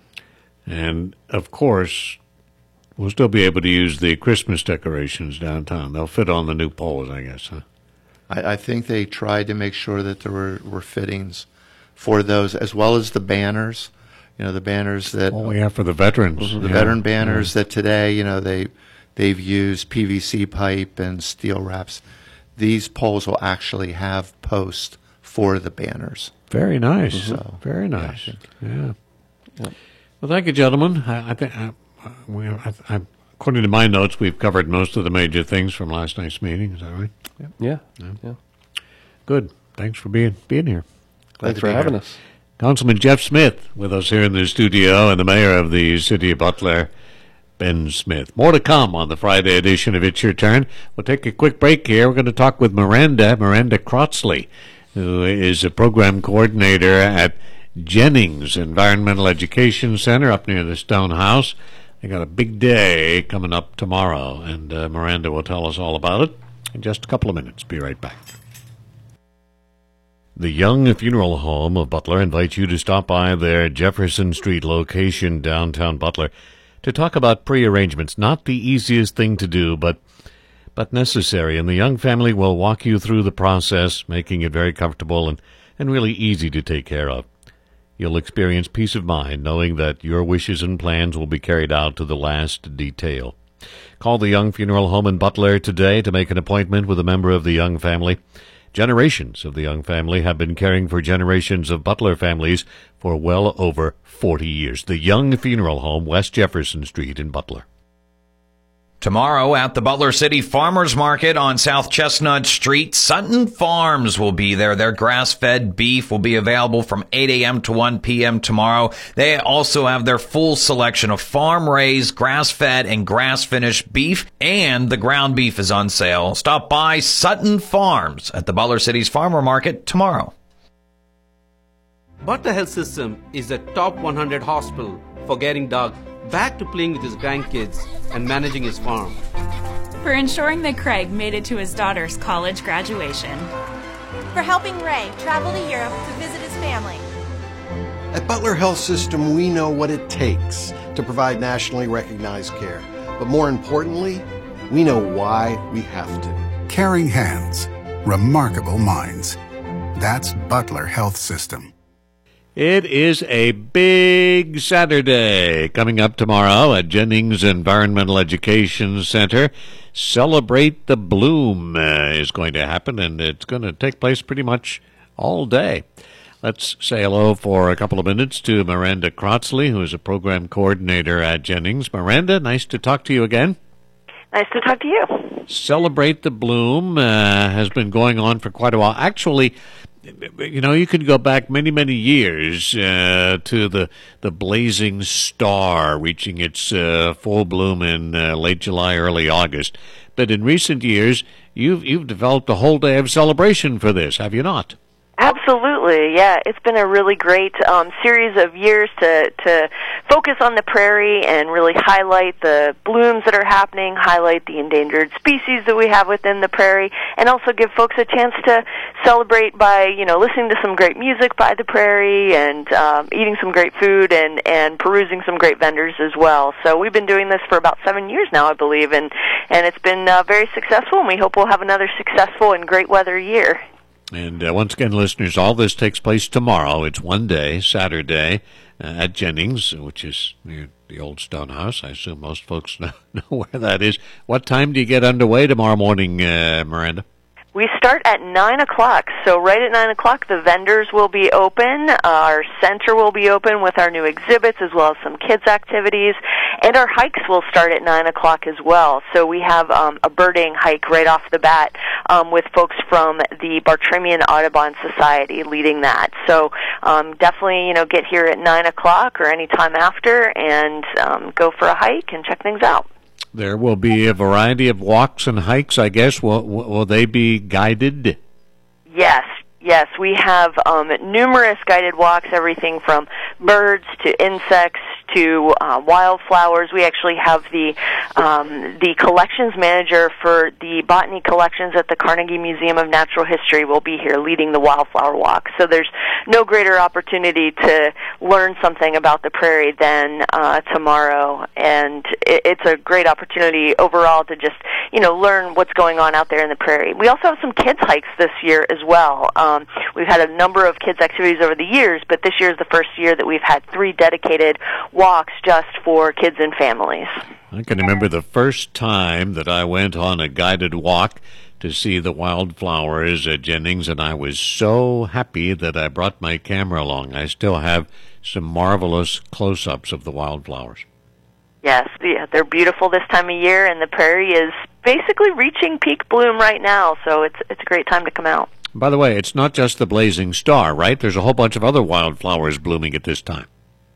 And of course, we'll still be able to use the Christmas decorations downtown. They'll fit on the new poles, I guess. Huh? I, I think they tried to make sure that there were, were fittings for those, as well as the banners. You know, the banners that Oh, yeah, for the veterans. the Yeah. veteran banners that today, you know, they they've used P V C pipe and steel wraps. These poles will actually have posts for the banners. Very nice. So, Very nice. Yeah. Yep. Well, thank you, gentlemen. I, I think, I, we, I, I, according to my notes, we've covered most of the major things from last night's meeting. Is that right? Yeah, yeah. Good. Thanks for being being here. Thanks to for be having here. us. Councilman Jeff Smith with us here in the studio, and the mayor of the city of Butler, Ben Smith. More to come on the Friday edition of It's Your Turn. We'll take a quick break here. We're going to talk with Miranda, Miranda Crotsley. who is a program coordinator at Jennings Environmental Education Center up near the Stone House. They got a big day coming up tomorrow, and uh, Miranda will tell us all about it in just a couple of minutes. Be right back. The Young Funeral Home of Butler invites you to stop by their Jefferson Street location downtown Butler to talk about pre-arrangements. Not the easiest thing to do, but but necessary, and the Young family will walk you through the process, making it very comfortable and, and really easy to take care of. You'll experience peace of mind knowing that your wishes and plans will be carried out to the last detail. Call the Young Funeral Home in Butler today to make an appointment with a member of the Young family. Generations of the Young family have been caring for generations of Butler families for well over forty years. The Young Funeral Home, West Jefferson Street in Butler. Tomorrow at the Butler City Farmers Market on South Chestnut Street, Sutton Farms will be there. Their grass-fed beef will be available from eight a.m. to one p.m. tomorrow. They also have their full selection of farm-raised, grass-fed, and grass-finished beef, and the ground beef is on sale. Stop by Sutton Farms at the Butler City's Farmer Market tomorrow. Butler Health System is a top one hundred hospital for getting Doug back to playing with his grandkids and managing his farm. For ensuring that Craig made it to his daughter's college graduation. For helping Ray travel to Europe to visit his family. At Butler Health System, we know what it takes to provide nationally recognized care. But more importantly, we know why we have to. Caring hands, remarkable minds. That's Butler Health System. It is a big Saturday coming up tomorrow at Jennings Environmental Education Center. Celebrate the Bloom uh, is going to happen, and it's going to take place pretty much all day. Let's say hello for a couple of minutes to Miranda Crotsley, who is a program coordinator at Jennings. Miranda, nice to talk to you again. Nice to talk to you. Celebrate the Bloom uh, has been going on for quite a while. Actually, you know, you could go back many, many years uh, to the the blazing star reaching its uh, full bloom in uh, late July, early August. But in recent years, you've you've developed a whole day of celebration for this, have you not? Absolutely, yeah. It's been a really great um, series of years to to focus on the prairie and really highlight the blooms that are happening, highlight the endangered species that we have within the prairie, and also give folks a chance to celebrate by, you know, listening to some great music by the prairie and um, eating some great food and, and perusing some great vendors as well. So we've been doing this for about seven years now, I believe, and, and it's been uh, very successful, and we hope we'll have another successful and great weather year. And uh, once again, listeners, all this takes place tomorrow. It's one day, Saturday, uh, at Jennings, which is near the old Stone House. I assume most folks know, know where that is. What time do you get underway tomorrow morning, uh, Miranda? We start at nine o'clock, so right at nine o'clock the vendors will be open, our center will be open with our new exhibits as well as some kids' activities, and our hikes will start at nine o'clock as well. So we have um, a birding hike right off the bat um, with folks from the Bartramian Audubon Society leading that. So um, definitely, you know, get here at nine o'clock or any time after and um, go for a hike and check things out. There will be a variety of walks and hikes, I guess. Will, will they be guided? Yes, yes. We have um, numerous guided walks, everything from birds to insects to uh, wildflowers. We actually have the um, the collections manager for the botany collections at the Carnegie Museum of Natural History will be here leading the wildflower walk. So there's no greater opportunity to learn something about the prairie than uh, tomorrow, and it, it's a great opportunity overall to just, you know, learn what's going on out there in the prairie. We also have some kids hikes this year as well. Um, we've had a number of kids activities over the years, but this year is the first year that we've had three dedicated walks just for kids and families. I can remember the first time that I went on a guided walk to see the wildflowers at Jennings, and I was so happy that I brought my camera along. I still have some marvelous close-ups of the wildflowers. Yes, yeah, they're beautiful this time of year, and the prairie is basically reaching peak bloom right now, so it's it's a great time to come out. By the way, it's not just the blazing star, right? There's a whole bunch of other wildflowers blooming at this time.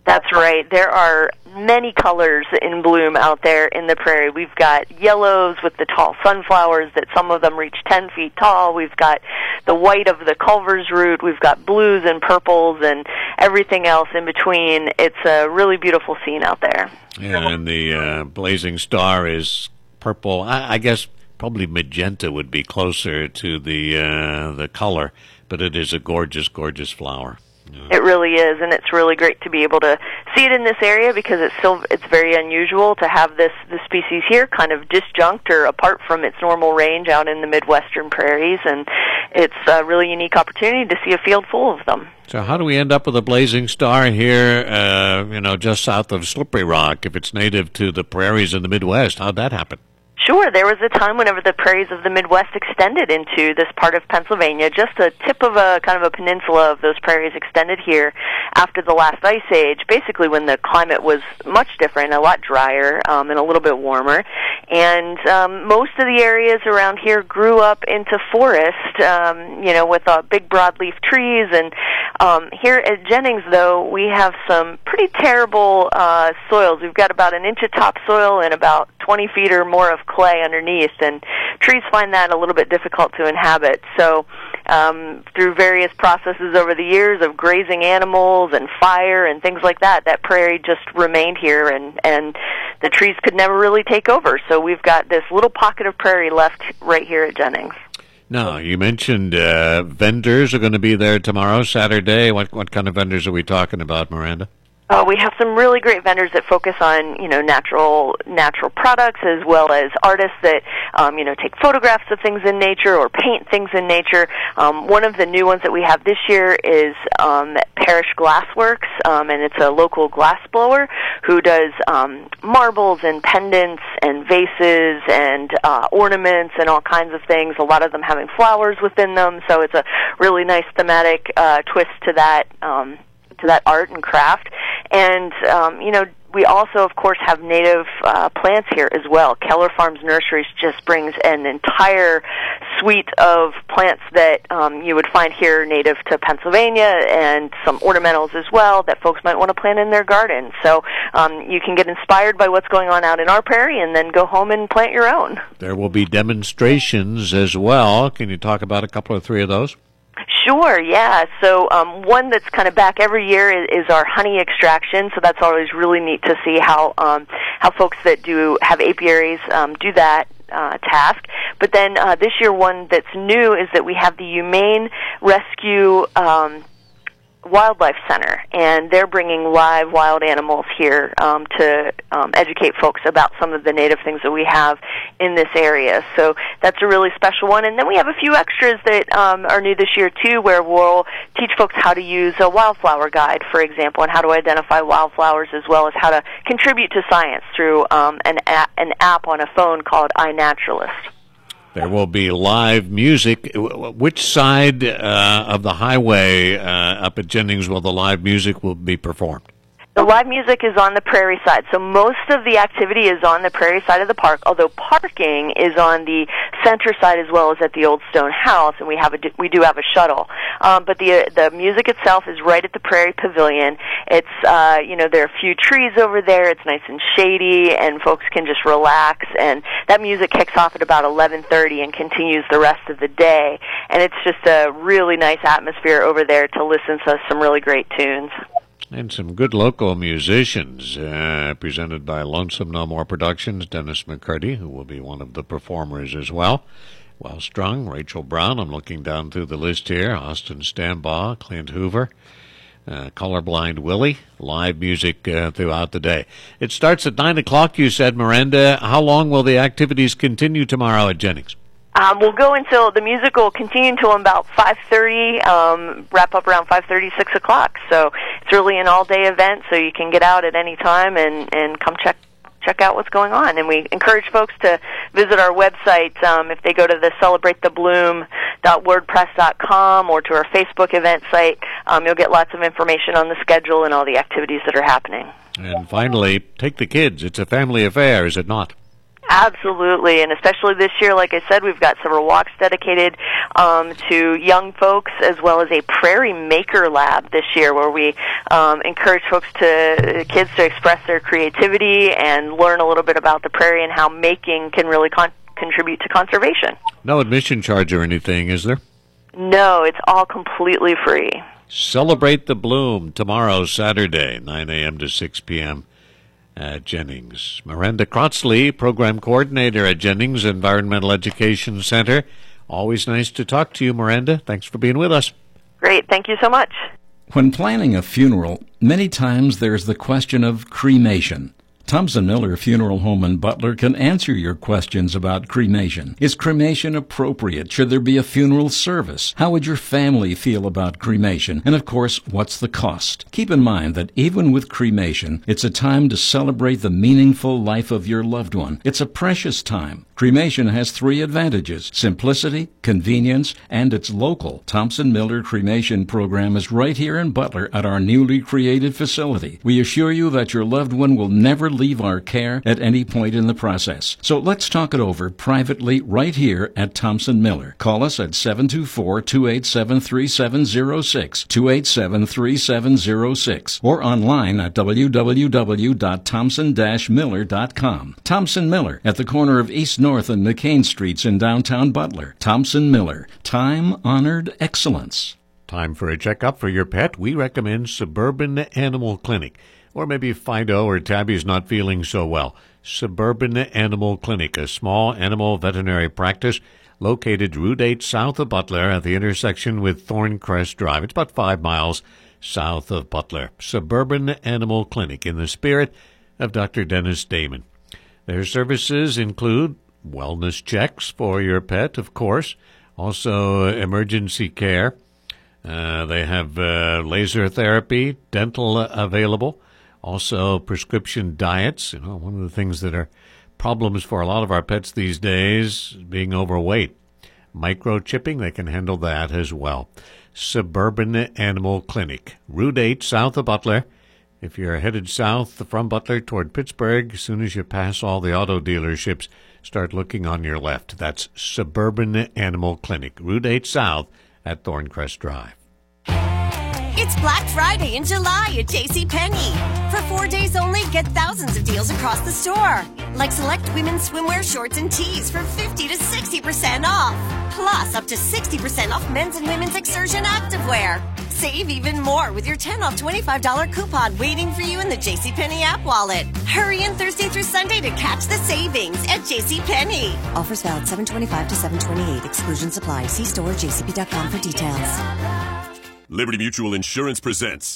That's right. There are many colors in bloom out there in the prairie. We've got yellows with the tall sunflowers that some of them reach ten feet tall. We've got the white of the Culver's root. We've got blues and purples and everything else in between. It's a really beautiful scene out there. Yeah, and the uh, blazing star is purple. I, I guess probably magenta would be closer to the uh, the color, but it is a gorgeous, gorgeous flower. It really is, and it's really great to be able to see it in this area because it's still it's very unusual to have this the species here kind of disjunct or apart from its normal range out in the Midwestern prairies, and it's a really unique opportunity to see a field full of them. So how do we end up with a blazing star here, uh, you know, just south of Slippery Rock, if it's native to the prairies in the Midwest? How'd that happen? Sure. There was a time whenever the prairies of the Midwest extended into this part of Pennsylvania, just a tip of a kind of a peninsula of those prairies extended here after the last ice age, basically when the climate was much different, a lot drier um, and a little bit warmer. And um, most of the areas around here grew up into forest, um, you know, with uh, big broadleaf trees. And um, here at Jennings, though, we have some pretty terrible uh, soils. We've got about an inch of topsoil and about twenty feet or more of clay underneath, and trees find that a little bit difficult to inhabit. So um, through various processes over the years of grazing animals and fire and things like that, that prairie just remained here, and, and the trees could never really take over. So we've got this little pocket of prairie left right here at Jennings. Now, you mentioned uh, vendors are going to be there tomorrow, Saturday. What, what kind of vendors are we talking about, Miranda? Uh, we have some really great vendors that focus on, you know, natural natural products, as well as artists that, um, you know, take photographs of things in nature or paint things in nature. Um, one of the new ones that we have this year is um, Parish Glassworks, um, and it's a local glass blower who does um, marbles and pendants and vases and uh, ornaments and all kinds of things, a lot of them having flowers within them. So it's a really nice thematic uh, twist to that um to that art and craft. And, um, you know, we also, of course, have native uh, plants here as well. Keller Farms Nurseries just brings an entire suite of plants that um, you would find here native to Pennsylvania, and some ornamentals as well that folks might want to plant in their garden. So um, you can get inspired by what's going on out in our prairie and then go home and plant your own. There will be demonstrations as well. Can you talk about a couple or three of those? Sure, yeah. So um, one that's kind of back every year is, is our honey extraction. So that's always really neat to see how um, how folks that do have apiaries um, do that uh, task. But then uh, this year, one that's new is that we have the Humane Rescue um, Wildlife Center, and they're bringing live wild animals here um, to um, educate folks about some of the native things that we have in this area. So that's a really special one. And then we have a few extras that um, are new this year too, where we'll teach folks how to use a wildflower guide, for example, and how to identify wildflowers, as well as how to contribute to science through um, an, a- an app on a phone called iNaturalist. There will be live music. Which side uh, of the highway uh, up at Jennings will the live music will be performed? The live music is on the prairie side, so most of the activity is on the prairie side of the park, although parking is on the center side as well as at the Old Stone House, and we have a, we do have a shuttle. Um, but the the music itself is right at the Prairie Pavilion. It's, uh, you know, there are a few trees over there. It's nice and shady, and folks can just relax, and that music kicks off at about eleven thirty and continues the rest of the day, and it's just a really nice atmosphere over there to listen to some really great tunes. And some good local musicians, uh, presented by Lonesome No More Productions, Dennis McCurdy, who will be one of the performers as well. Well Strung, Rachel Brown, I'm looking down through the list here, Austin Stambaugh, Clint Hoover, uh, Colorblind Willie, live music uh, throughout the day. It starts at nine o'clock, you said, Miranda. How long will the activities continue tomorrow at Jennings? Um, we'll go until the music will continue until about five thirty, um, wrap up around five thirty, six o'clock. So it's really an all-day event, so you can get out at any time and, and come check check out what's going on. And we encourage folks to visit our website. Um, if they go to the celebrate the bloom dot wordpress dot com or to our Facebook event site, um, you'll get lots of information on the schedule and all the activities that are happening. And finally, take the kids. It's a family affair, is it not? Absolutely, and especially this year, like I said, we've got several walks dedicated um, to young folks, as well as a Prairie Maker Lab this year, where we um, encourage folks to kids to express their creativity and learn a little bit about the prairie and how making can really con- contribute to conservation. No admission charge or anything, is there? No, it's all completely free. Celebrate the Bloom tomorrow, Saturday, nine a.m. to six p.m. at Jennings. Miranda Crotsley, Program Coordinator at Jennings Environmental Education Center. Always nice to talk to you, Miranda. Thanks for being with us. Great. Thank you so much. When planning a funeral, many times there's the question of cremation. Thompson Miller Funeral Home in Butler can answer your questions about cremation. Is cremation appropriate? Should there be a funeral service? How would your family feel about cremation? And of course, what's the cost? Keep in mind that even with cremation, it's a time to celebrate the meaningful life of your loved one. It's a precious time. Cremation has three advantages: simplicity, convenience, and it's local. Thompson Miller Cremation Program is right here in Butler at our newly created facility. We assure you that your loved one will never leave our care at any point in the process. So let's talk it over privately right here at Thompson Miller. Call us at seven two four, two eight seven, three seven zero six, two eight seven, three seven zero six, or online at w w w dot thompson dash miller dot com. Thompson Miller, at the corner of East North and McCain Streets in downtown Butler. Thompson Miller, time-honored excellence. Time for a checkup for your pet. We recommend Suburban Animal Clinic. Or maybe Fido or Tabby's not feeling so well. Suburban Animal Clinic, a small animal veterinary practice located Route eight south of Butler at the intersection with Thorncrest Drive. It's about five miles south of Butler. Suburban Animal Clinic, in the spirit of Doctor Dennis Damon. Their services include wellness checks for your pet, of course, also emergency care. Uh, they have uh, laser therapy, dental uh, available. Also, prescription diets. You know, one of the things that are problems for a lot of our pets these days, being overweight. Microchipping, they can handle that as well. Suburban Animal Clinic, Route eight, south of Butler. If you're headed south from Butler toward Pittsburgh, as soon as you pass all the auto dealerships, start looking on your left. That's Suburban Animal Clinic, Route eight south at Thorncrest Drive. It's Black Friday in July at JCPenney. For four days only, get thousands of deals across the store. Like select women's swimwear shorts and tees for fifty to sixty percent off. Plus, up to sixty percent off men's and women's Exertion activewear. Save even more with your ten off twenty-five dollars coupon waiting for you in the JCPenney app wallet. Hurry in Thursday through Sunday to catch the savings at JCPenney. Offers valid seven twenty-five to seven twenty-eight. Exclusions apply. See store or j c p dot com for details. Liberty Mutual Insurance presents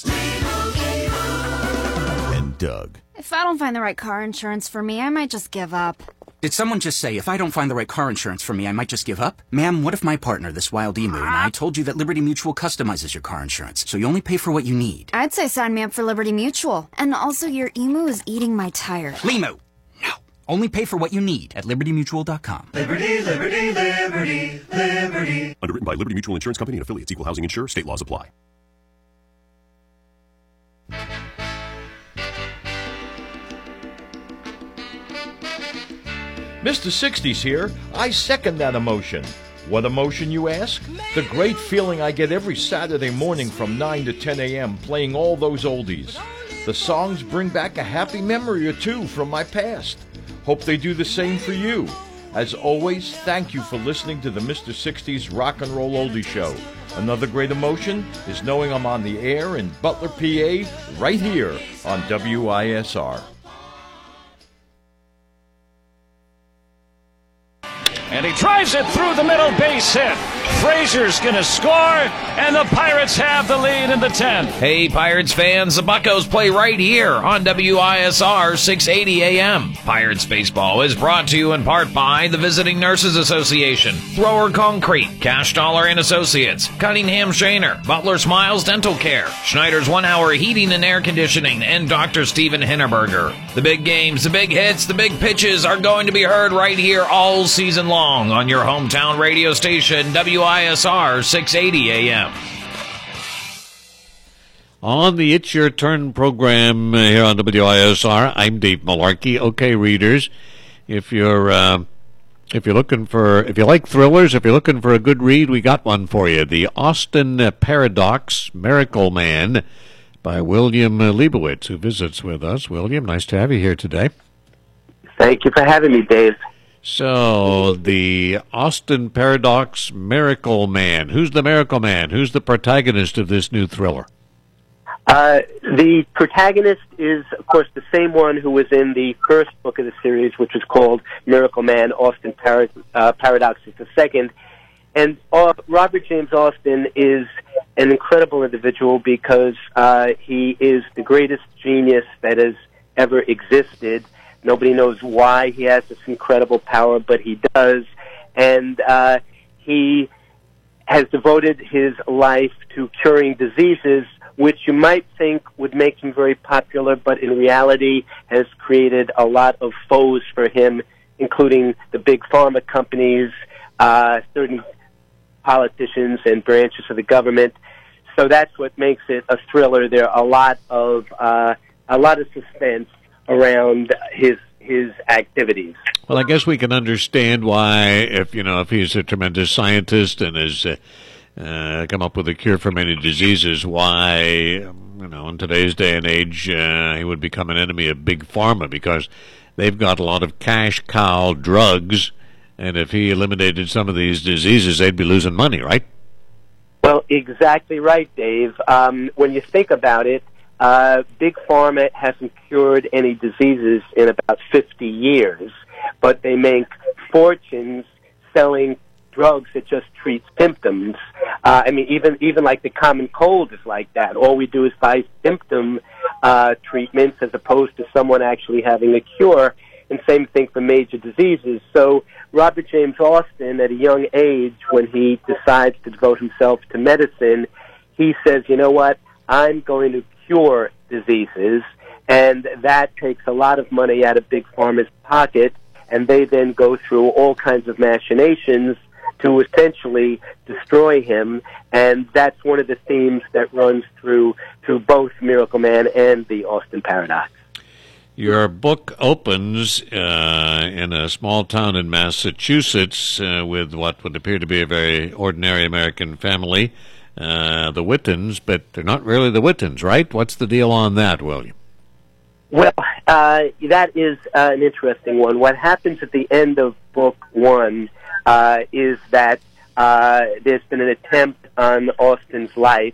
and Doug. If I don't find the right car insurance for me, I might just give up. Did someone just say, if I don't find the right car insurance for me, I might just give up? Ma'am, what if my partner, this wild emu, and I told you that Liberty Mutual customizes your car insurance, so you only pay for what you need? I'd say sign me up for Liberty Mutual. And also, your emu is eating my tire. Limu! No. Only pay for what you need at liberty mutual dot com. Liberty, Liberty, Liberty, Liberty. Underwritten by Liberty Mutual Insurance Company and affiliates. Equal housing insurer. State laws apply. Mister sixties here. I second that emotion. What emotion, you ask? The great feeling I get every Saturday morning from nine to ten a.m. playing all those oldies. The songs bring back a happy memory or two from my past. Hope they do the same for you. As always, thank you for listening to the Mister sixties Rock and Roll Oldie Show. Another great emotion is knowing I'm on the air in Butler, P A, right here on W I S R. And he drives it through the middle, base hit. Frazier's going to score, and the Pirates have the lead in the tenth. Hey, Pirates fans, the Buccos play right here on W I S R six eighty A M. Pirates Baseball is brought to you in part by the Visiting Nurses Association, Thrower Concrete, Cash Dollar and Associates, Cunningham Shaner, Butler Smiles Dental Care, Schneider's One Hour Heating and Air Conditioning, and Doctor Steven Hinnerberger. The big games, the big hits, the big pitches are going to be heard right here all season long on your hometown radio station, W I S R six eighty A M. On the It's Your Turn program here on W I S R, I'm Dave Malarkey. Okay, readers, if you're uh, if you're looking for if you like thrillers, if you're looking for a good read, we got one for you: The Austin Paradox, Miracle Man, by William Leibowitz, who visits with us. William, nice to have you here today. Thank you for having me, Dave. So, The Austin Paradox, Miracle Man. Who's the Miracle Man? Who's the protagonist of this new thriller? Uh, the protagonist is, of course, the same one who was in the first book of the series, which was called Miracle Man. Austin Par- uh, Paradox is the second. And uh, Robert James Austin is an incredible individual because uh, he is the greatest genius that has ever existed. Nobody knows why he has this incredible power, but he does. And uh, he has devoted his life to curing diseases, which you might think would make him very popular, but in reality has created a lot of foes for him, including the big pharma companies, uh, certain politicians and branches of the government. So that's what makes it a thriller. There are a lot of uh, a lot of suspense around his his activities. Well, I guess we can understand why, if you know, if he's a tremendous scientist and has uh, uh, come up with a cure for many diseases, why, you know, in today's day and age, uh, he would become an enemy of big pharma because they've got a lot of cash cow drugs, and if he eliminated some of these diseases, they'd be losing money, right? Well, exactly right, Dave. Um, when you think about it, uh, Big Pharma hasn't cured any diseases in about fifty years, but they make fortunes selling drugs that just treat symptoms. Uh, I mean, even even like the common cold is like that. All we do is buy symptom uh, treatments as opposed to someone actually having a cure. And same thing for major diseases. So Robert James Austin, at a young age, when he decides to devote himself to medicine, he says, you know what, I'm going to cure diseases, and that takes a lot of money out of Big Pharma's pocket, and they then go through all kinds of machinations to essentially destroy him, and that's one of the themes that runs through through both Miracle Man and the Austin Paradox. Your book opens uh, in a small town in Massachusetts uh, with what would appear to be a very ordinary American family, uh, the Wittens, but they're not really the Wittens, right? What's the deal on that, William? Well, uh, that is uh, an interesting one. What happens at the end of book one uh, is that uh, there's been an attempt on Austin's life,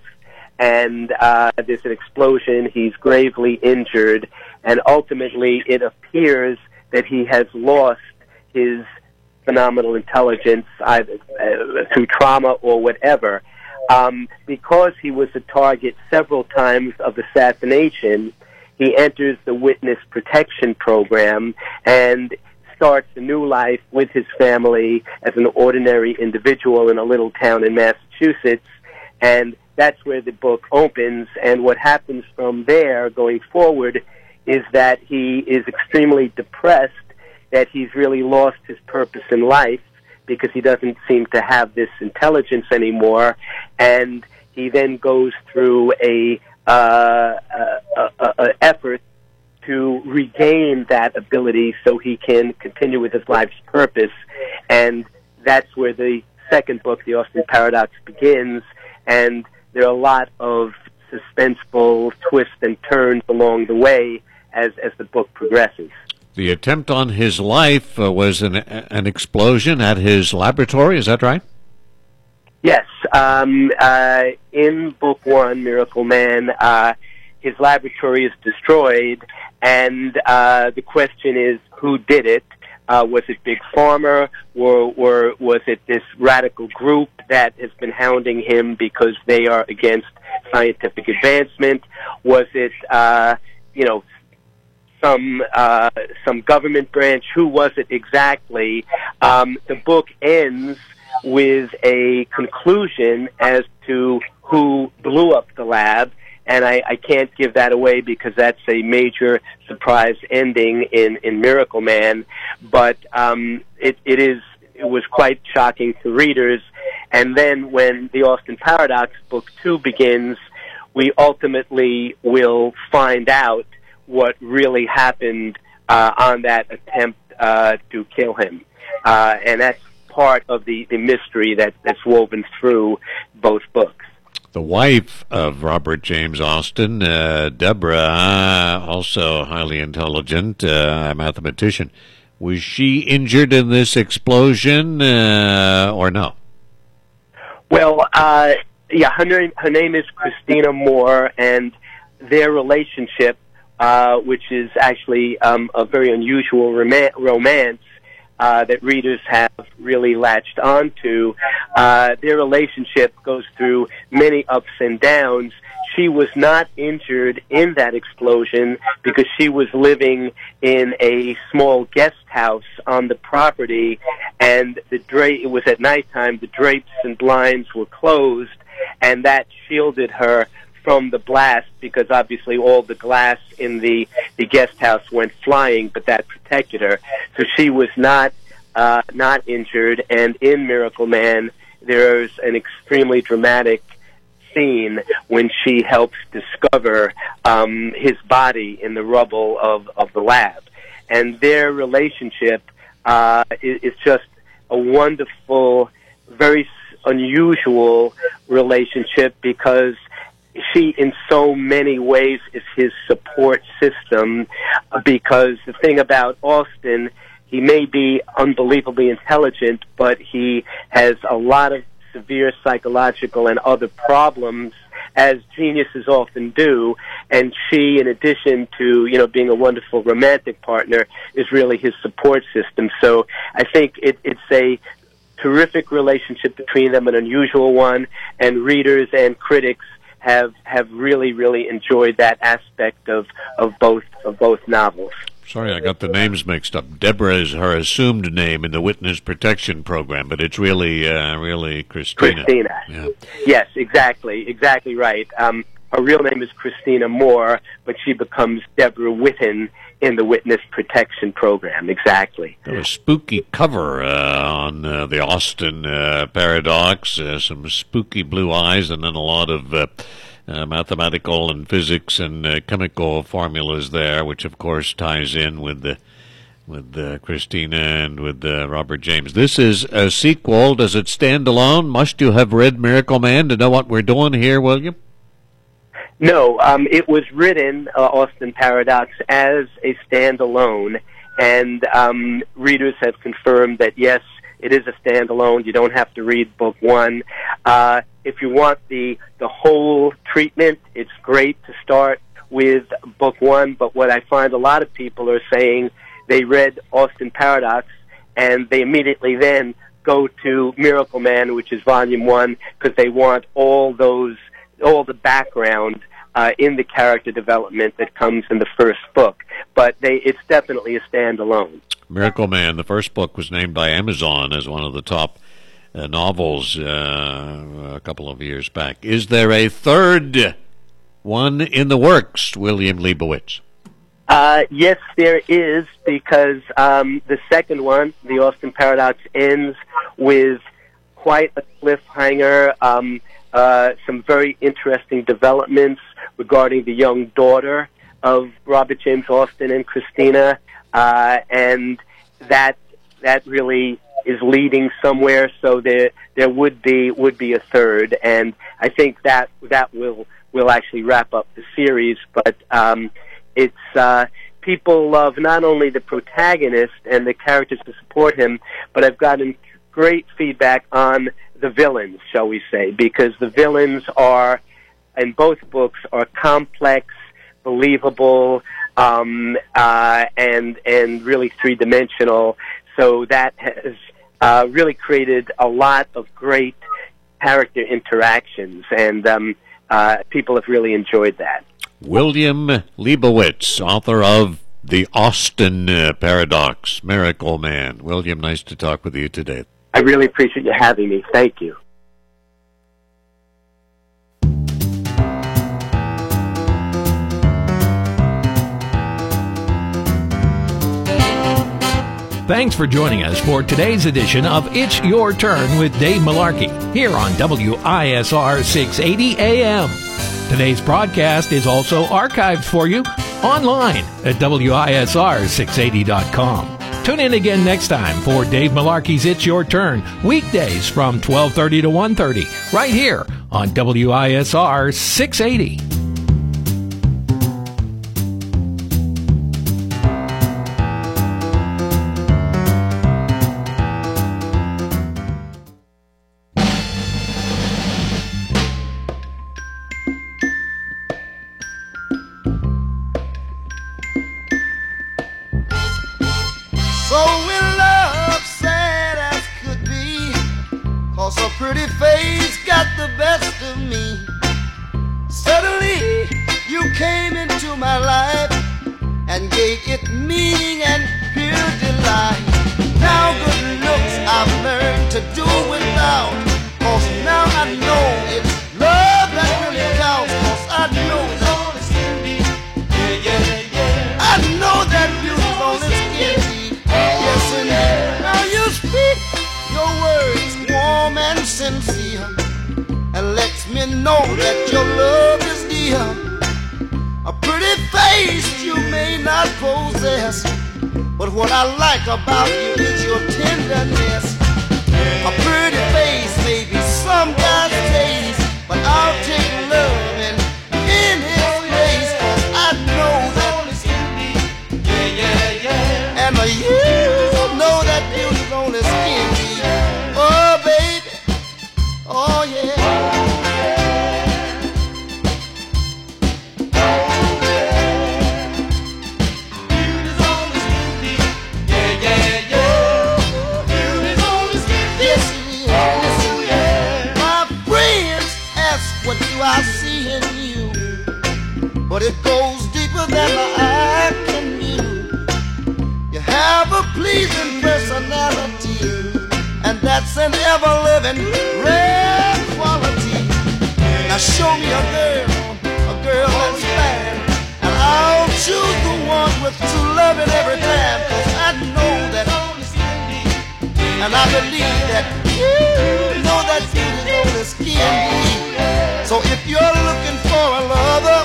and uh, there's an explosion. He's gravely injured, and ultimately it appears that he has lost his phenomenal intelligence, either uh, through trauma or whatever. Um, because he was a target several times of assassination, he enters the Witness Protection Program and starts a new life with his family as an ordinary individual in a little town in Massachusetts, and that's where the book opens. And what happens from there going forward is that he is extremely depressed, that he's really lost his purpose in life because he doesn't seem to have this intelligence anymore, and he then goes through a, uh, a, a, a effort to regain that ability so he can continue with his life's purpose, and that's where the second book, The Austin Paradox, begins, and there are a lot of suspenseful twists and turns along the way as, as the book progresses. The attempt on his life uh, was an, an explosion at his laboratory, is that right? Yes. Um, uh, in book one, Miracle Man, uh, his laboratory is destroyed, and uh, the question is, who did it? Uh, was it Big Pharma, or, or was it this radical group that has been hounding him because they are against scientific advancement? Was it, uh, you know, some uh, some government branch? Who was it exactly? Um, the book ends with a conclusion as to who blew up the lab, and I, I can't give that away because that's a major surprise ending in, in Miracle Man, but um, it, it is it was quite shocking to readers. And then when the Austin Paradox book two begins, we ultimately will find out what really happened uh, on that attempt uh, to kill him. Uh, and that's part of the, the mystery that, that's woven through both books. The wife of Robert James Austin, uh, Deborah, also highly intelligent, uh, mathematician. Was she injured in this explosion, uh, or no? Well, uh, yeah, her name, her name is Christina Moore, and their relationship, uh, which is actually um, a very unusual rom- romance, Uh, that readers have really latched onto. Uh, their relationship goes through many ups and downs. She was not injured in that explosion because she was living in a small guest house on the property, and the dra- it was at nighttime. The drapes and blinds were closed, and that shielded her from the blast, because obviously all the glass in the, the guest house went flying, but that protected her. So she was not uh, not injured. And in Miracle Man, there's an extremely dramatic scene when she helps discover um, his body in the rubble of, of the lab. And their relationship uh, is, is just a wonderful, very unusual relationship, because she, in so many ways, is his support system, because the thing about Austin, he may be unbelievably intelligent, but he has a lot of severe psychological and other problems, as geniuses often do, and she, in addition to, you know, being a wonderful romantic partner, is really his support system. So I think it, it's a terrific relationship between them, an unusual one, and readers and critics have have really, really enjoyed that aspect of, of both of both novels. Sorry, I got the names mixed up. Deborah is her assumed name in the Witness Protection Program, but it's really, uh, really Christina. Christina. Yeah. Yes, exactly, exactly right. Um, her real name is Christina Moore, but she becomes Deborah Whitten in the Witness Protection Program. Exactly. Got a spooky cover uh, on uh, the Austin uh, Paradox, uh, some spooky blue eyes, and then a lot of uh, uh, mathematical and physics and uh, chemical formulas there, which of course ties in with the with uh, Christina and with uh, Robert James. This is a sequel. Does it stand alone? Must you have read Miracle Man to know what we're doing here, William? No, um, it was written, uh, Austin Paradox, as a standalone, and um, readers have confirmed that, yes, it is a standalone. You don't have to read book one. Uh, if you want the, the whole treatment, it's great to start with book one, but what I find a lot of people are saying, they read Austin Paradox, and they immediately then go to Miracle Man, which is volume one, because they want all those all the background uh, in the character development that comes in the first book. But they, it's definitely a standalone. Miracle Man, the first book, was named by Amazon as one of the top uh, novels uh, a couple of years back. Is there a third one in the works, William Leibowitz? Uh, yes, there is, because um, the second one, the Austin Paradox, ends with quite a cliffhanger. Um, Uh, some very interesting developments regarding the young daughter of Robert James Austin and Christina, uh, and that that really is leading somewhere. So there there would be would be a third, and I think that that will will actually wrap up the series. But um, it's uh, people love not only the protagonist and the characters to support him, but I've gotten great feedback on the villains, shall we say, because the villains are, in both books, are complex, believable, um, uh, and and really three-dimensional. So that has uh, really created a lot of great character interactions, and um, uh, people have really enjoyed that. William Leibowitz, author of The Austin uh, Paradox, Miracle Man. William, nice to talk with you today. I really appreciate you having me. Thank you. Thanks for joining us for today's edition of It's Your Turn with Dave Malarkey here on W I S R six eighty A M. Today's broadcast is also archived for you online at W I S R six eighty dot com. Tune in again next time for Dave Malarkey's It's Your Turn, weekdays from twelve thirty to one thirty, right here on W I S R six eighty. So in love, sad as could be, 'cause her pretty face got the best of me. Suddenly, you came into my life and gave it meaning and pure delight. Now good looks I've learned to do without, 'cause now I know it's love that really counts, 'cause I know that yeah, yeah, yeah. I know that beauty's on the skin deep. Yes, indeed. Now you speak your words warm and sincere, and lets me know that your love is dear. A pretty face you may not possess, but what I like about you is your tenderness. A pretty face may be some guy's taste, but I'll take love and in his place, 'cause I know that yeah, yeah, yeah. And uh, you know that beauty's on the skin deep. Oh, baby, oh yeah. What do I see in you? But it goes deeper than the eye can view. You have a pleasing personality, and that's an ever-living rare quality. Now show me a girl, a girl that's fine, and I'll choose the one with true love in every time, 'cause I know that, and I believe that you know that beauty's on the skin deep. So if you're looking for a lover,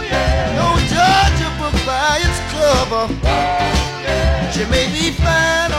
don't judge a book by its cover. She may be fine